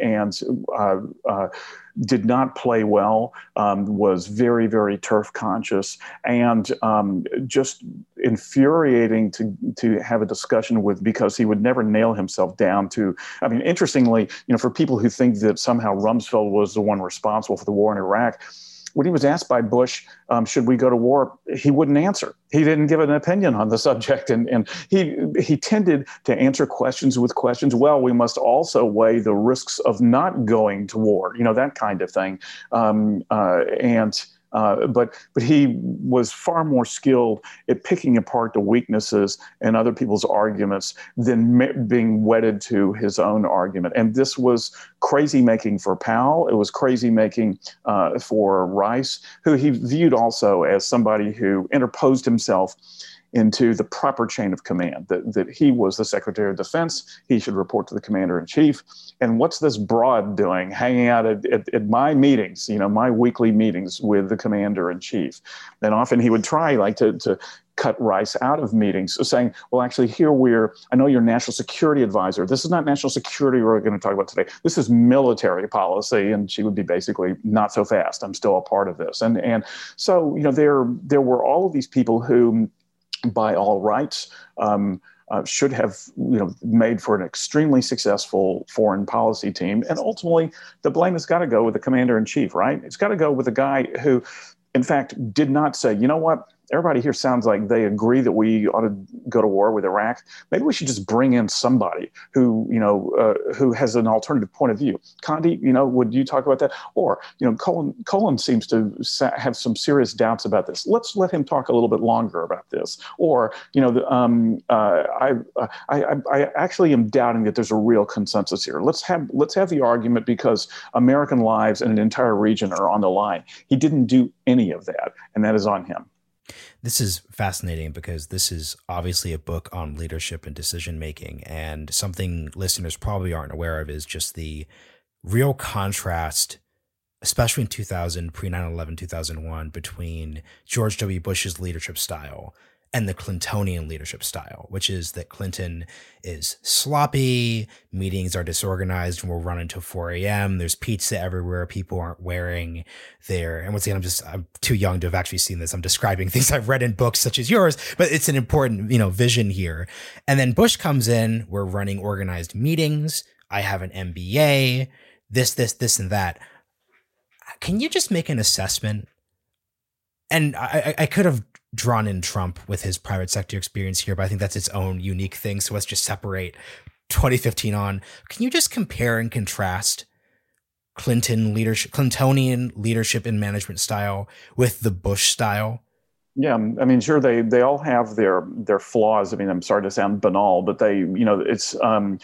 [SPEAKER 2] did not play well, was very, very turf conscious, and just infuriating to have a discussion with, because he would never nail himself down to, I mean, interestingly, for people who think that somehow Rumsfeld was the one responsible for the war in Iraq, when he was asked by Bush, should we go to war, he wouldn't answer. He didn't give an opinion on the subject. And he tended to answer questions with questions. Well, we must also weigh the risks of not going to war, that kind of thing. And But he was far more skilled at picking apart the weaknesses in other people's arguments than being wedded to his own argument. And this was crazy making for Powell. It was crazy making for Rice, who he viewed also as somebody who interposed himself into the proper chain of command, that he was the Secretary of Defense, he should report to the Commander-in-Chief. And what's this broad doing, hanging out at my meetings, my weekly meetings with the Commander-in-Chief? And often he would try to cut Rice out of meetings, saying, well, actually, I know you're National Security Advisor. This is not national security we're going to talk about today. This is military policy. And she would be basically, not so fast. I'm still a part of this. And so, there were all of these people who, by all rights, should have made for an extremely successful foreign policy team. And ultimately, the blame has got to go with the Commander-in-Chief, right? It's got to go with the guy who, in fact, did not say, you know what? Everybody here sounds like they agree that we ought to go to war with Iraq. Maybe we should just bring in somebody who has an alternative point of view. Condi, would you talk about that? Or, Cullen seems to have some serious doubts about this. Let's let him talk a little bit longer about this. Or, I actually am doubting that there's a real consensus here. Let's have the argument because American lives and an entire region are on the line. He didn't do any of that, and that is on him.
[SPEAKER 1] This is fascinating because this is obviously a book on leadership and decision making, and something listeners probably aren't aware of is just the real contrast, especially in 2000, pre 9/11, 2001, between George W. Bush's leadership style and the Clintonian leadership style, which is that Clinton is sloppy, meetings are disorganized and will run until 4 a.m. There's pizza everywhere. People aren't wearing and once again, I'm too young to have actually seen this. I'm describing things I've read in books such as yours, but it's an important, vision here. And then Bush comes in, we're running organized meetings. I have an MBA, this, and that. Can you just make an assessment? And I could have drawn in Trump with his private sector experience here, but I think that's its own unique thing. So let's just separate 2015 on. Can you just compare and contrast Clintonian leadership and management style with the Bush style?
[SPEAKER 2] Yeah, I mean, sure, they all have their flaws. I mean, I'm sorry to sound banal, but it's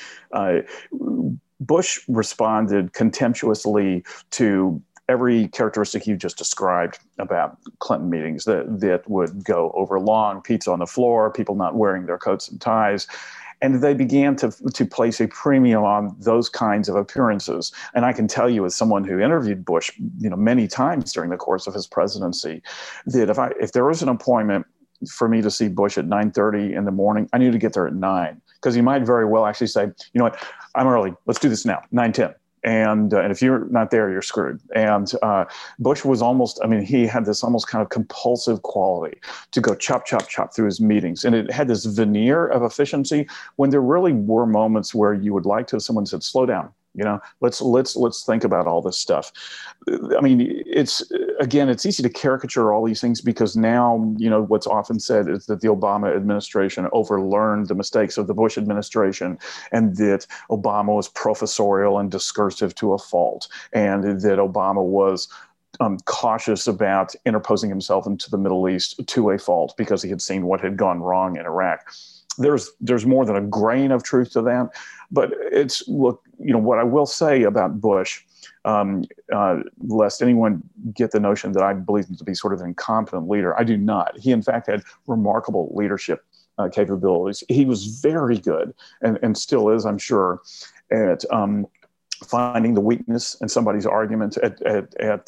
[SPEAKER 2] Bush responded contemptuously to every characteristic you just described about Clinton meetings that would go over long, pizza on the floor, people not wearing their coats and ties. And they began to place a premium on those kinds of appearances. And I can tell you, as someone who interviewed Bush, many times during the course of his presidency, that if there was an appointment for me to see Bush at 9:30 in the morning, I needed to get there at 9, because he might very well actually say, you know what, I'm early. Let's do this now, 9:10. And if you're not there, you're screwed. And Bush was he had this almost kind of compulsive quality to go chop, chop, chop through his meetings. And it had this veneer of efficiency when there really were moments where you would like to, someone said, slow down. Let's think about all this stuff. I mean, it's easy to caricature all these things because now, what's often said is that the Obama administration overlearned the mistakes of the Bush administration, and that Obama was professorial and discursive to a fault, and that Obama was cautious about interposing himself into the Middle East to a fault because he had seen what had gone wrong in Iraq. There's more than a grain of truth to that, but what I will say about Bush, lest anyone get the notion that I believe him to be sort of an incompetent leader. I do not. He, in fact, had remarkable leadership capabilities. He was very good, and still is, I'm sure, at finding the weakness in somebody's argument, at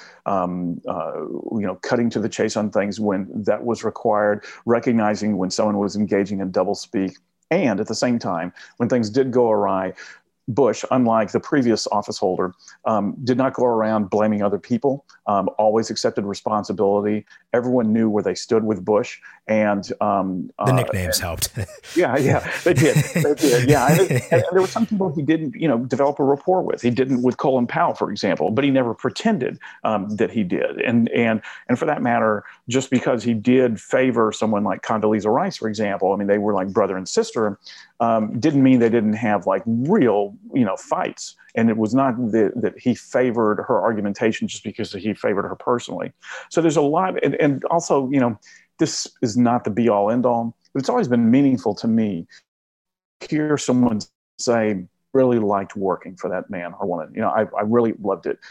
[SPEAKER 2] cutting to the chase on things when that was required, recognizing when someone was engaging in doublespeak, and at the same time, when things did go awry, Bush, unlike the previous office holder, did not go around blaming other people, always accepted responsibility. Everyone knew where they stood with Bush. And
[SPEAKER 1] the nicknames helped.
[SPEAKER 2] Yeah, they did. Yeah. And there were some people he didn't, develop a rapport with. He didn't with Colin Powell, for example, but he never pretended that he did. And for that matter, just because he did favor someone like Condoleezza Rice, for example, I mean, they were like brother and sister, didn't mean they didn't have like real fights. And it was not that he favored her argumentation just because he favored her personally. So there's a lot. And also, this is not the be all end all, but it's always been meaningful to me to hear someone say, really liked working for that man or woman. I really loved it.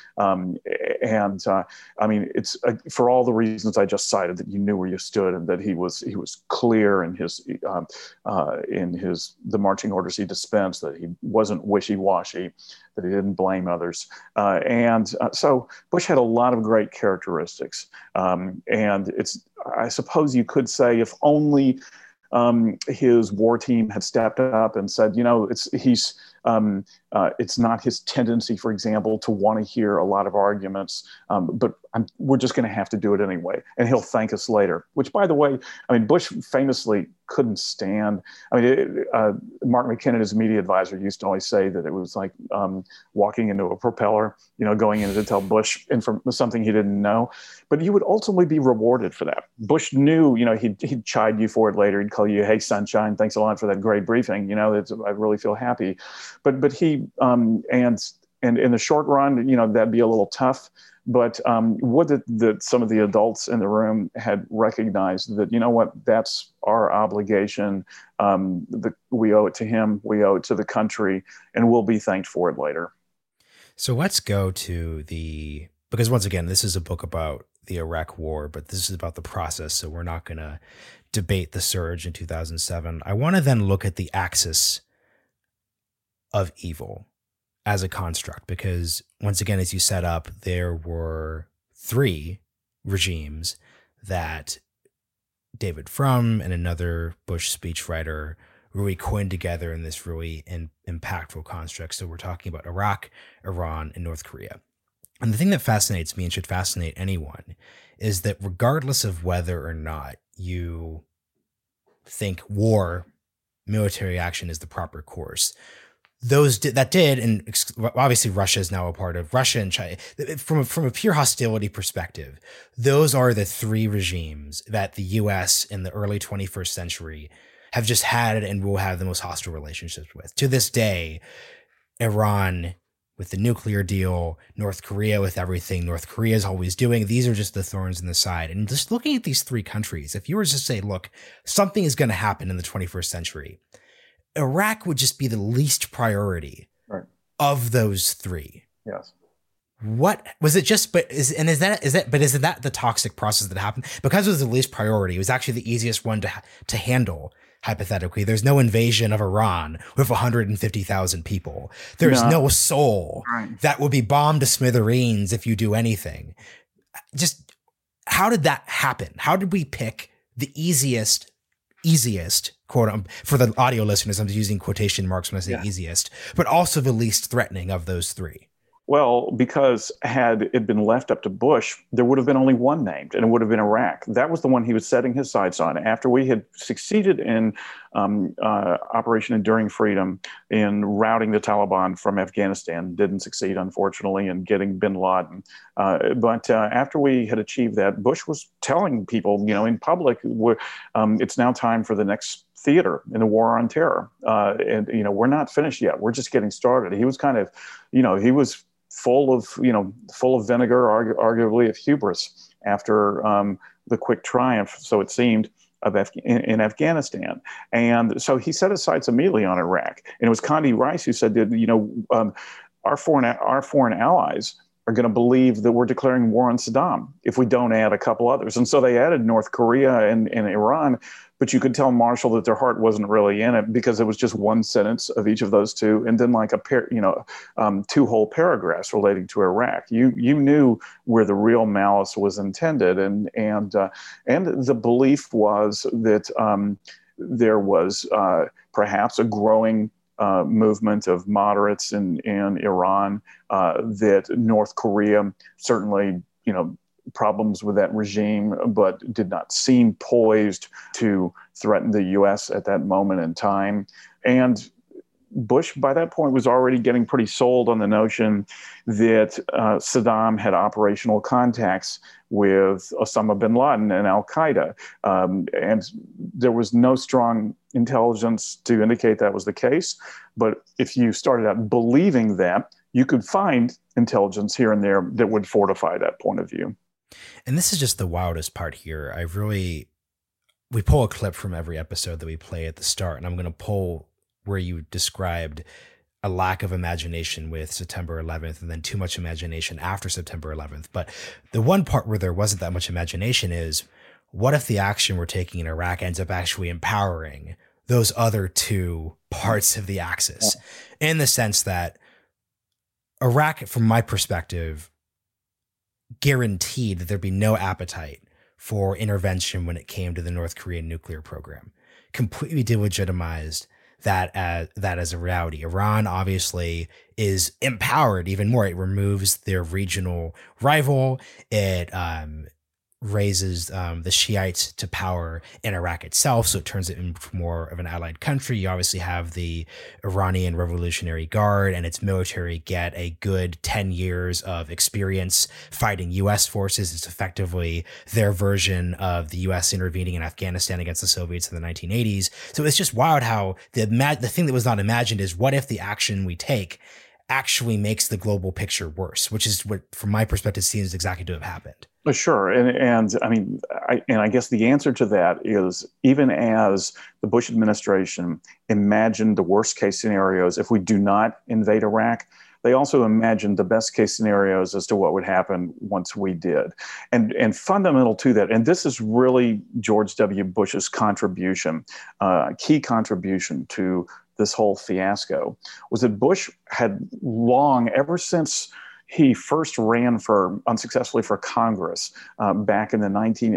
[SPEAKER 2] It's for all the reasons I just cited, that you knew where you stood and that he was clear in the marching orders he dispensed, that he wasn't wishy-washy, that he didn't blame others. So Bush had a lot of great characteristics. I suppose you could say if only his war team had stepped up and said, it's not his tendency, for example, to want to hear a lot of arguments, but we're just going to have to do it anyway, and he'll thank us later. Which, by the way, Bush famously couldn't stand. Mark McKinnon, his media advisor, used to always say that it was like walking into a propeller, going in to tell Bush something he didn't know. But you would ultimately be rewarded for that. Bush knew, he'd chide you for it later. He'd call you, "Hey, sunshine, thanks a lot for that great briefing. I really feel happy." But he and in the short run, that'd be a little tough. But would that some of the adults in the room had recognized that, that's our obligation. We owe it to him. We owe it to the country, and we'll be thanked for it later.
[SPEAKER 1] So let's go to because once again, this is a book about the Iraq War, but this is about the process. So we're not going to debate the surge in 2007. I want to then look at the axis of evil as a construct, because once again, as you set up, there were three regimes that David Frum and another Bush speechwriter really coined together in this really impactful construct. So we're talking about Iraq, Iran, and North Korea. And the thing that fascinates me and should fascinate anyone is that regardless of whether or not you think war, military action is the proper course, and obviously Russia is now a part of Russia and China. From a pure hostility perspective, those are the three regimes that the U.S. in the early 21st century have just had and will have the most hostile relationships with. To this day, Iran with the nuclear deal, North Korea with everything North Korea is always doing, these are just the thorns in the side. And just looking at these three countries, if you were to say, look, something is going to happen in the 21st century, Iraq would just be the least priority of those three.
[SPEAKER 2] Yes.
[SPEAKER 1] What was it just, but isn't that the toxic process that happened? Because it was the least priority, it was actually the easiest one to handle. Hypothetically, there's no invasion of Iran with 150,000 people. There's no soul that would be bombed to smithereens if you do anything. Just how did that happen? How did we pick the easiest quote, for the audio listeners, I'm using quotation marks when I say easiest, but also the least threatening of those three?
[SPEAKER 2] Well, because had it been left up to Bush, there would have been only one named, and it would have been Iraq. That was the one he was setting his sights on. After we had succeeded in Operation Enduring Freedom in routing the Taliban from Afghanistan, didn't succeed, unfortunately, in getting bin Laden. But after we had achieved that, Bush was telling people, in public, it's now time for the next theater in the war on terror. And we're not finished yet. We're just getting started. He was kind of, he was full of vinegar, arguably of hubris after the quick triumph, so it seemed, in Afghanistan. And so he set his sights immediately on Iraq. And it was Condi Rice who said that, our foreign allies are going to believe that we're declaring war on Saddam if we don't add a couple others. And so they added North Korea and Iran, but you could tell Marshall that their heart wasn't really in it because it was just one sentence of each of those two, and then like two whole paragraphs relating to Iraq. You knew where the real malice was intended, and the belief was that there was perhaps a growing movement of moderates in Iran, that North Korea certainly, problems with that regime, but did not seem poised to threaten the U.S. at that moment in time. And Bush, by that point, was already getting pretty sold on the notion that Saddam had operational contacts with Osama bin Laden and al-Qaeda. And there was no strong intelligence to indicate that was the case. But if you started out believing that, you could find intelligence here and there that would fortify that point of view.
[SPEAKER 1] And this is just the wildest part here. We pull a clip from every episode that we play at the start, and I'm going to pull where you described a lack of imagination with September 11th and then too much imagination after September 11th. But the one part where there wasn't that much imagination is, what if the action we're taking in Iraq ends up actually empowering those other two parts of the axis? In the sense that Iraq, from my perspective, guaranteed that there'd be no appetite for intervention when it came to the North Korean nuclear program. Completely delegitimized that as a reality. Iran obviously is empowered even more. It removes their regional rival. It raises the Shiites to power in Iraq itself, so it turns it into more of an allied country. You obviously have the Iranian Revolutionary Guard and its military get a good 10 years of experience fighting U.S. forces. It's effectively their version of the U.S. intervening in Afghanistan against the Soviets in the 1980s. So it's just wild how the thing that was not imagined is, what if the action we take actually makes the global picture worse, which is what, from my perspective, seems exactly to have happened.
[SPEAKER 2] Sure. And I mean, I guess the answer to that is, even as the Bush administration imagined the worst case scenarios if we do not invade Iraq, they also imagined the best case scenarios as to what would happen once we did. And fundamental to that, and this is really George W. Bush's contribution, key contribution to this whole fiasco, was that Bush had long, ever since he first ran unsuccessfully for Congress back in the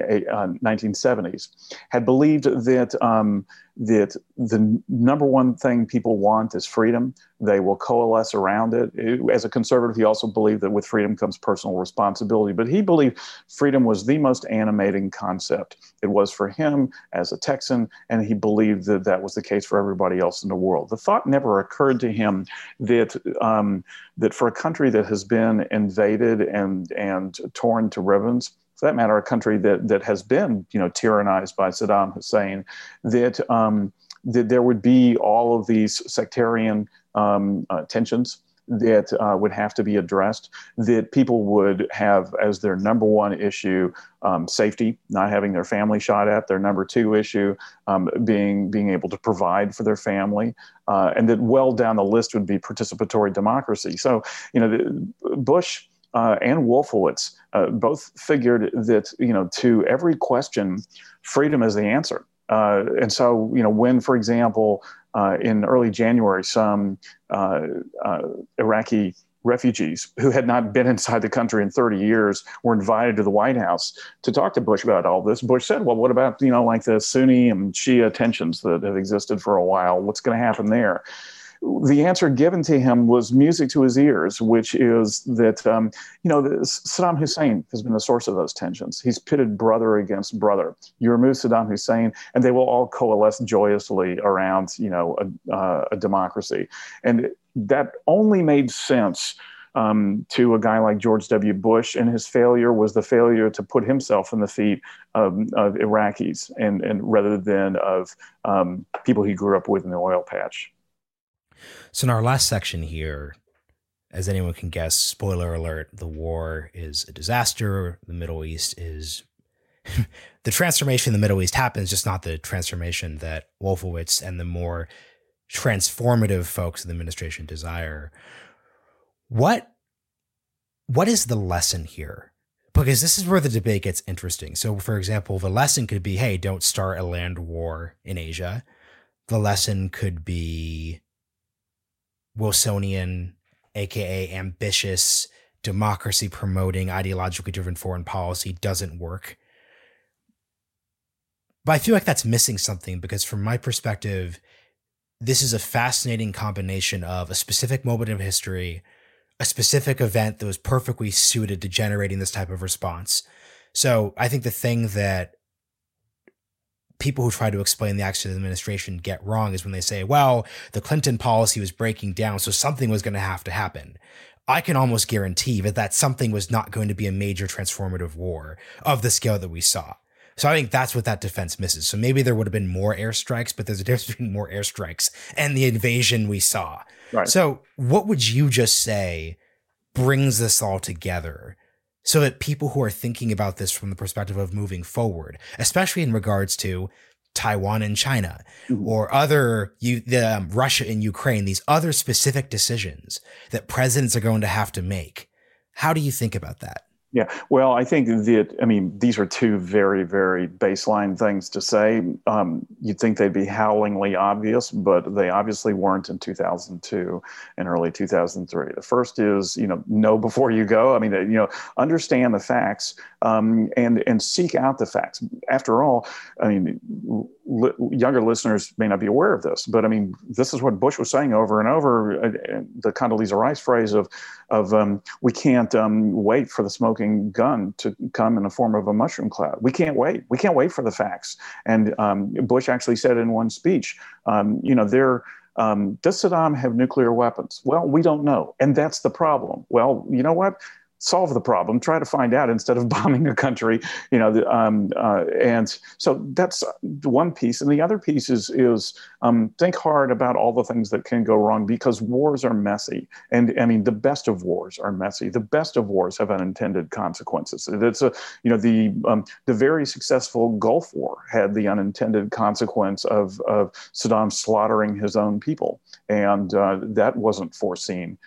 [SPEAKER 2] 1970s, had believed that that the number one thing people want is freedom. They will coalesce around it. As a conservative, he also believed that with freedom comes personal responsibility. But he believed freedom was the most animating concept. It was for him as a Texan, and he believed that that was the case for everybody else in the world. The thought never occurred to him that that for a country that has been invaded and torn to ribbons, for that matter, a country that has been, tyrannized by Saddam Hussein, that there would be all of these sectarian tensions that would have to be addressed, that people would have as their number one issue safety, not having their family shot at, their number two issue being able to provide for their family, and that well down the list would be participatory democracy. So, Bush and Wolfowitz both figured that, to every question, freedom is the answer. And so, when, for example, in early January, some Iraqi refugees who had not been inside the country in 30 years were invited to the White House to talk to Bush about all this, Bush said, well, what about, like the Sunni and Shia tensions that have existed for a while? What's going to happen there? The answer given to him was music to his ears, which is that, Saddam Hussein has been the source of those tensions. He's pitted brother against brother. You remove Saddam Hussein, and they will all coalesce joyously around, a democracy. And that only made sense to a guy like George W. Bush, and his failure was the failure to put himself in the feet of Iraqis and rather than of people he grew up with in the oil patch.
[SPEAKER 1] So in our last section here, as anyone can guess, spoiler alert, the war is a disaster. The Middle East is the transformation in the Middle East happens, just not the transformation that Wolfowitz and the more transformative folks in the administration desire. What is the lesson here? Because this is where the debate gets interesting. So, for example, the lesson could be, hey, don't start a land war in Asia. The lesson could be Wilsonian, aka ambitious, democracy promoting, ideologically driven foreign policy doesn't work. But I feel like that's missing something, because from my perspective, this is a fascinating combination of a specific moment of history, a specific event that was perfectly suited to generating this type of response. So I think the thing that people who try to explain the actions of the administration get wrong is when they say, well, the Clinton policy was breaking down, so something was going to have to happen. I can almost guarantee that something was not going to be a major transformative war of the scale that we saw. So I think that's what that defense misses. So maybe there would have been more airstrikes, but there's a difference between more airstrikes and the invasion we saw.
[SPEAKER 2] Right.
[SPEAKER 1] So what would you just say brings this all together so that people who are thinking about this from the perspective of moving forward, especially in regards to Taiwan and China, or other Russia and Ukraine, these other specific decisions that presidents are going to have to make. How do you think about that?
[SPEAKER 2] Yeah, well, I think that, these are two very, very baseline things to say. You'd think they'd be howlingly obvious, but they obviously weren't in 2002 and early 2003. The first is, know before you go. Understand the facts and seek out the facts. After all, younger listeners may not be aware of this, but this is what Bush was saying over and over. The Condoleezza Rice phrase of we can't wait for the smoking gun to come in the form of a mushroom cloud. We can't wait. We can't wait for the facts. And Bush actually said in one speech, does Saddam have nuclear weapons? Well, we don't know. And that's the problem. Well, you know what? Solve the problem, try to find out instead of bombing a country, and so that's one piece. And the other piece is think hard about all the things that can go wrong, because wars are messy. And the best of wars are messy. The best of wars have unintended consequences. It's the very successful Gulf War had the unintended consequence of Saddam slaughtering his own people. And that wasn't foreseen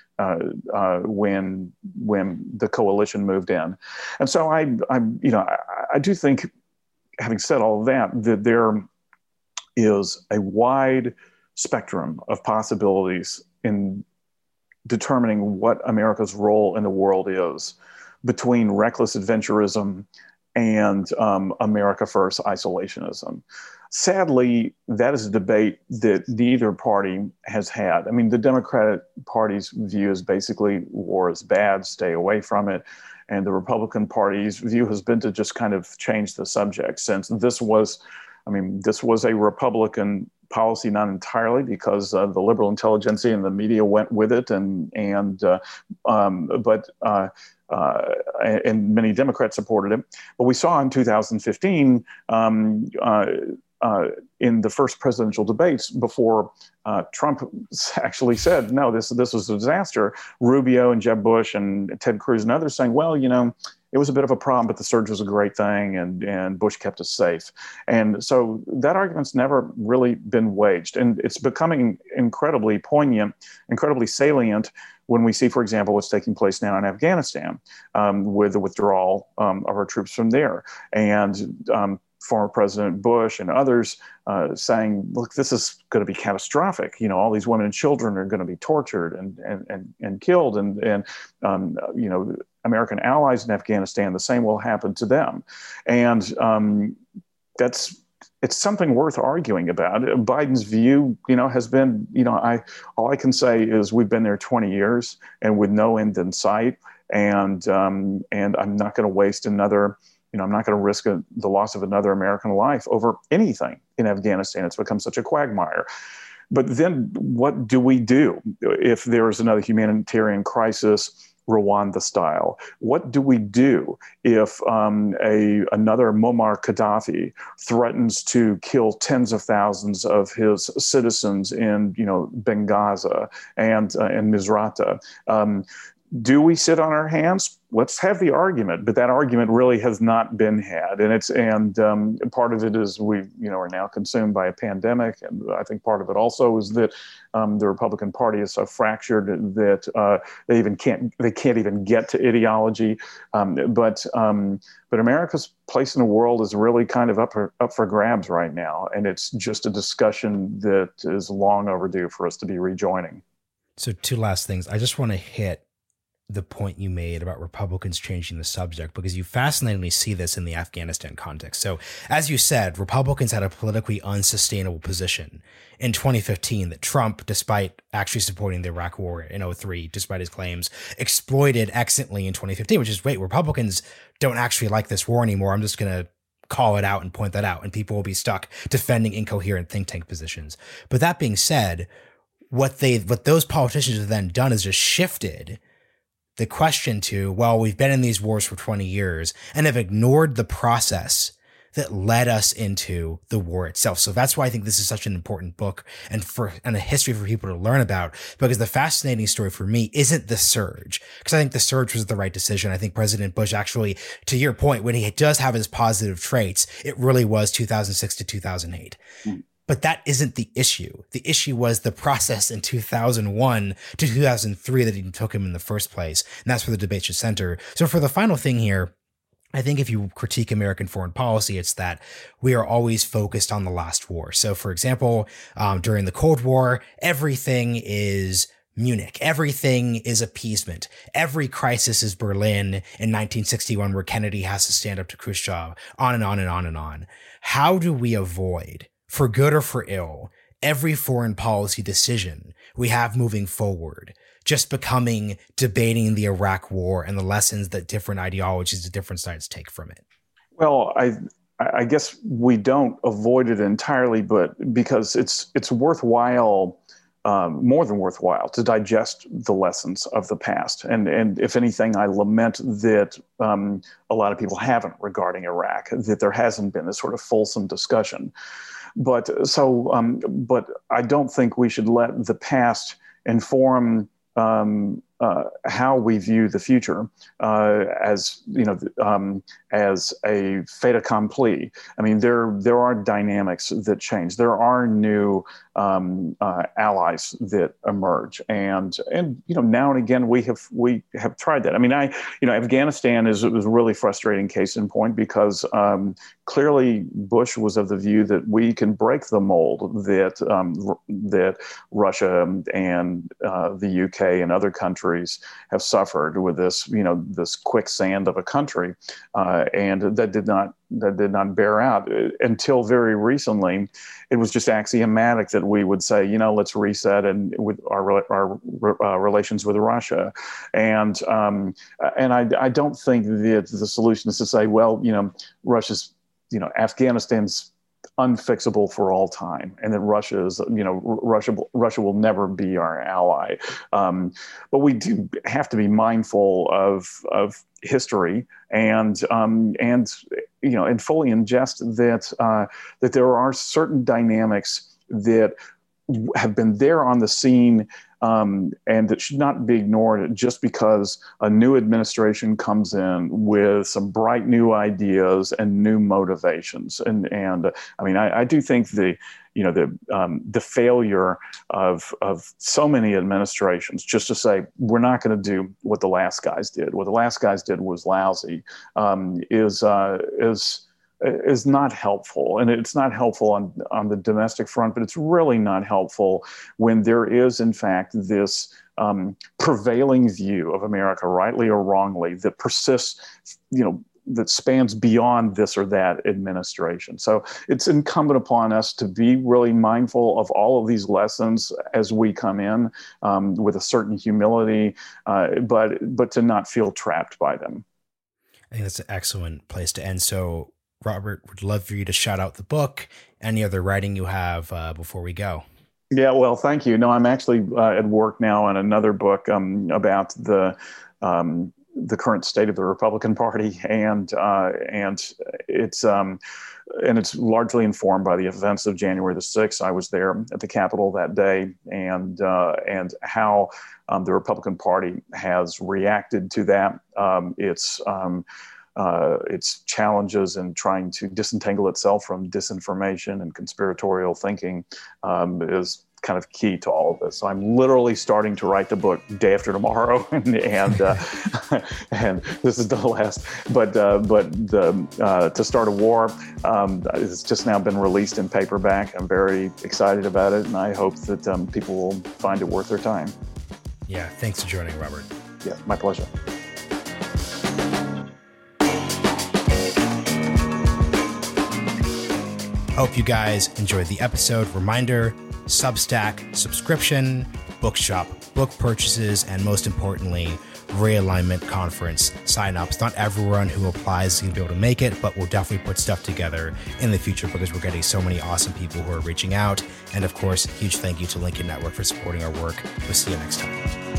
[SPEAKER 2] when the coalition moved in. And so I do think, having said all of that there is a wide spectrum of possibilities in determining what America's role in the world is, between reckless adventurism and America First isolationism. Sadly, that is a debate that neither party has had. The Democratic Party's view is basically war is bad, stay away from it. And the Republican Party's view has been to just kind of change the subject, since this was a Republican policy, not entirely, because the liberal intelligentsia and the media went with it, and many Democrats supported it. But we saw in 2015, in the first presidential debates, before Trump actually said, no, this was a disaster, Rubio and Jeb Bush and Ted Cruz and others saying, well, it was a bit of a problem, but the surge was a great thing, and Bush kept us safe. And so that argument's never really been waged. And it's becoming incredibly poignant, incredibly salient when we see, for example, what's taking place now in Afghanistan with the withdrawal of our troops from there. And former President Bush and others saying, look, this is going to be catastrophic. All these women and children are going to be tortured and killed. And American allies in Afghanistan, the same will happen to them. And it's something worth arguing about. Biden's view, has been, all I can say is we've been there 20 years and with no end in sight. And I'm not going to waste another, I'm not going to risk the loss of another American life over anything in Afghanistan. It's become such a quagmire. But then what do we do if there is another humanitarian crisis, Rwanda style? What do we do if another Muammar Gaddafi threatens to kill tens of thousands of his citizens in Benghazi and Misrata? Do we sit on our hands? Let's have the argument, but that argument really has not been had, and part of it is we are now consumed by a pandemic, and I think part of it also is that the Republican Party is so fractured that they can't even get to ideology. But America's place in the world is really kind of up for grabs right now, and it's just a discussion that is long overdue for us to be rejoining.
[SPEAKER 1] So, two last things. I just want to hit the point you made about Republicans changing the subject, because you fascinatingly see this in the Afghanistan context. So as you said, Republicans had a politically unsustainable position in 2015 that Trump, despite actually supporting the Iraq war in 2003, despite his claims, exploited excellently in 2015, which is, wait, Republicans don't actually like this war anymore. I'm just going to call it out and point that out, and people will be stuck defending incoherent think tank positions. But that being said, what those politicians have then done is just shifted the question to, well, we've been in these wars for 20 years and have ignored the process that led us into the war itself. So that's why I think this is such an important book and a history for people to learn about, because the fascinating story for me isn't the surge, because I think the surge was the right decision. I think President Bush actually, to your point, when he does have his positive traits, it really was 2006 to 2008. But that isn't the issue. The issue was the process in 2001 to 2003 that even took him in the first place. And that's where the debate should center. So for the final thing here, I think if you critique American foreign policy, it's that we are always focused on the last war. So, for example, during the Cold War, everything is Munich. Everything is appeasement. Every crisis is Berlin in 1961, where Kennedy has to stand up to Khrushchev, on and on and on and on. How do we avoid, for good or for ill, every foreign policy decision we have moving forward just becoming debating the Iraq war and the lessons that different ideologies of different sides take from it?
[SPEAKER 2] Well, I guess we don't avoid it entirely, but because it's worthwhile, more than worthwhile, to digest the lessons of the past. And if anything, I lament that a lot of people haven't regarding Iraq, that there hasn't been this sort of fulsome discussion. But I don't think we should let the past inform how we view the future as a fait accompli. I mehave there are dynamics that change. There are new allies that emerge, and now and again we have tried that. Afghanistan was a really frustrating case in point, because clearly Bush was of the view that we can break the mold that Russia and the UK and other countries have suffered with this quicksand of a country, and that did not bear out until very recently. It was just axiomatic that we would say, let's reset and with our relations with Russia, and I don't think that the solution is to say, well, Russia's, Afghanistan's unfixable for all time, and that Russia will never be our ally. But we do have to be mindful of history and fully ingest that there are certain dynamics that have been there on the scene, and that should not be ignored just because a new administration comes in with some bright new ideas and new motivations. I do think the failure of so many administrations just to say we're not going to do what the last guys did. What the last guys did was lousy. Is not helpful, and it's not helpful on the domestic front, but it's really not helpful when there is, in fact, this prevailing view of America, rightly or wrongly, that persists, that spans beyond this or that administration. So it's incumbent upon us to be really mindful of all of these lessons as we come in, with a certain humility, but to not feel trapped by them.
[SPEAKER 1] I think that's an excellent place to end. So, Robert, would love for you to shout out the book, any other writing you have before we go.
[SPEAKER 2] Yeah, well, thank you. No, I'm actually at work now on another book about the current state of the Republican Party, and it's largely informed by the events of January the 6th. I was there at the Capitol that day, and how the Republican Party has reacted to that. Its challenges in trying to disentangle itself from disinformation and conspiratorial thinking is kind of key to all of this. So I'm literally starting to write the book day after tomorrow, and this is the last. But To Start a War, it's just now been released in paperback. I'm very excited about it, and I hope that people will find it worth their time.
[SPEAKER 1] Yeah, thanks for joining, Robert.
[SPEAKER 2] Yeah, my pleasure.
[SPEAKER 1] Hope you guys enjoyed the episode. Reminder, Substack subscription, bookshop book purchases, and most importantly, realignment conference signups. Not everyone who applies is going to be able to make it, but we'll definitely put stuff together in the future because we're getting so many awesome people who are reaching out. And of course, huge thank you to Lincoln Network for supporting our work. We'll see you next time.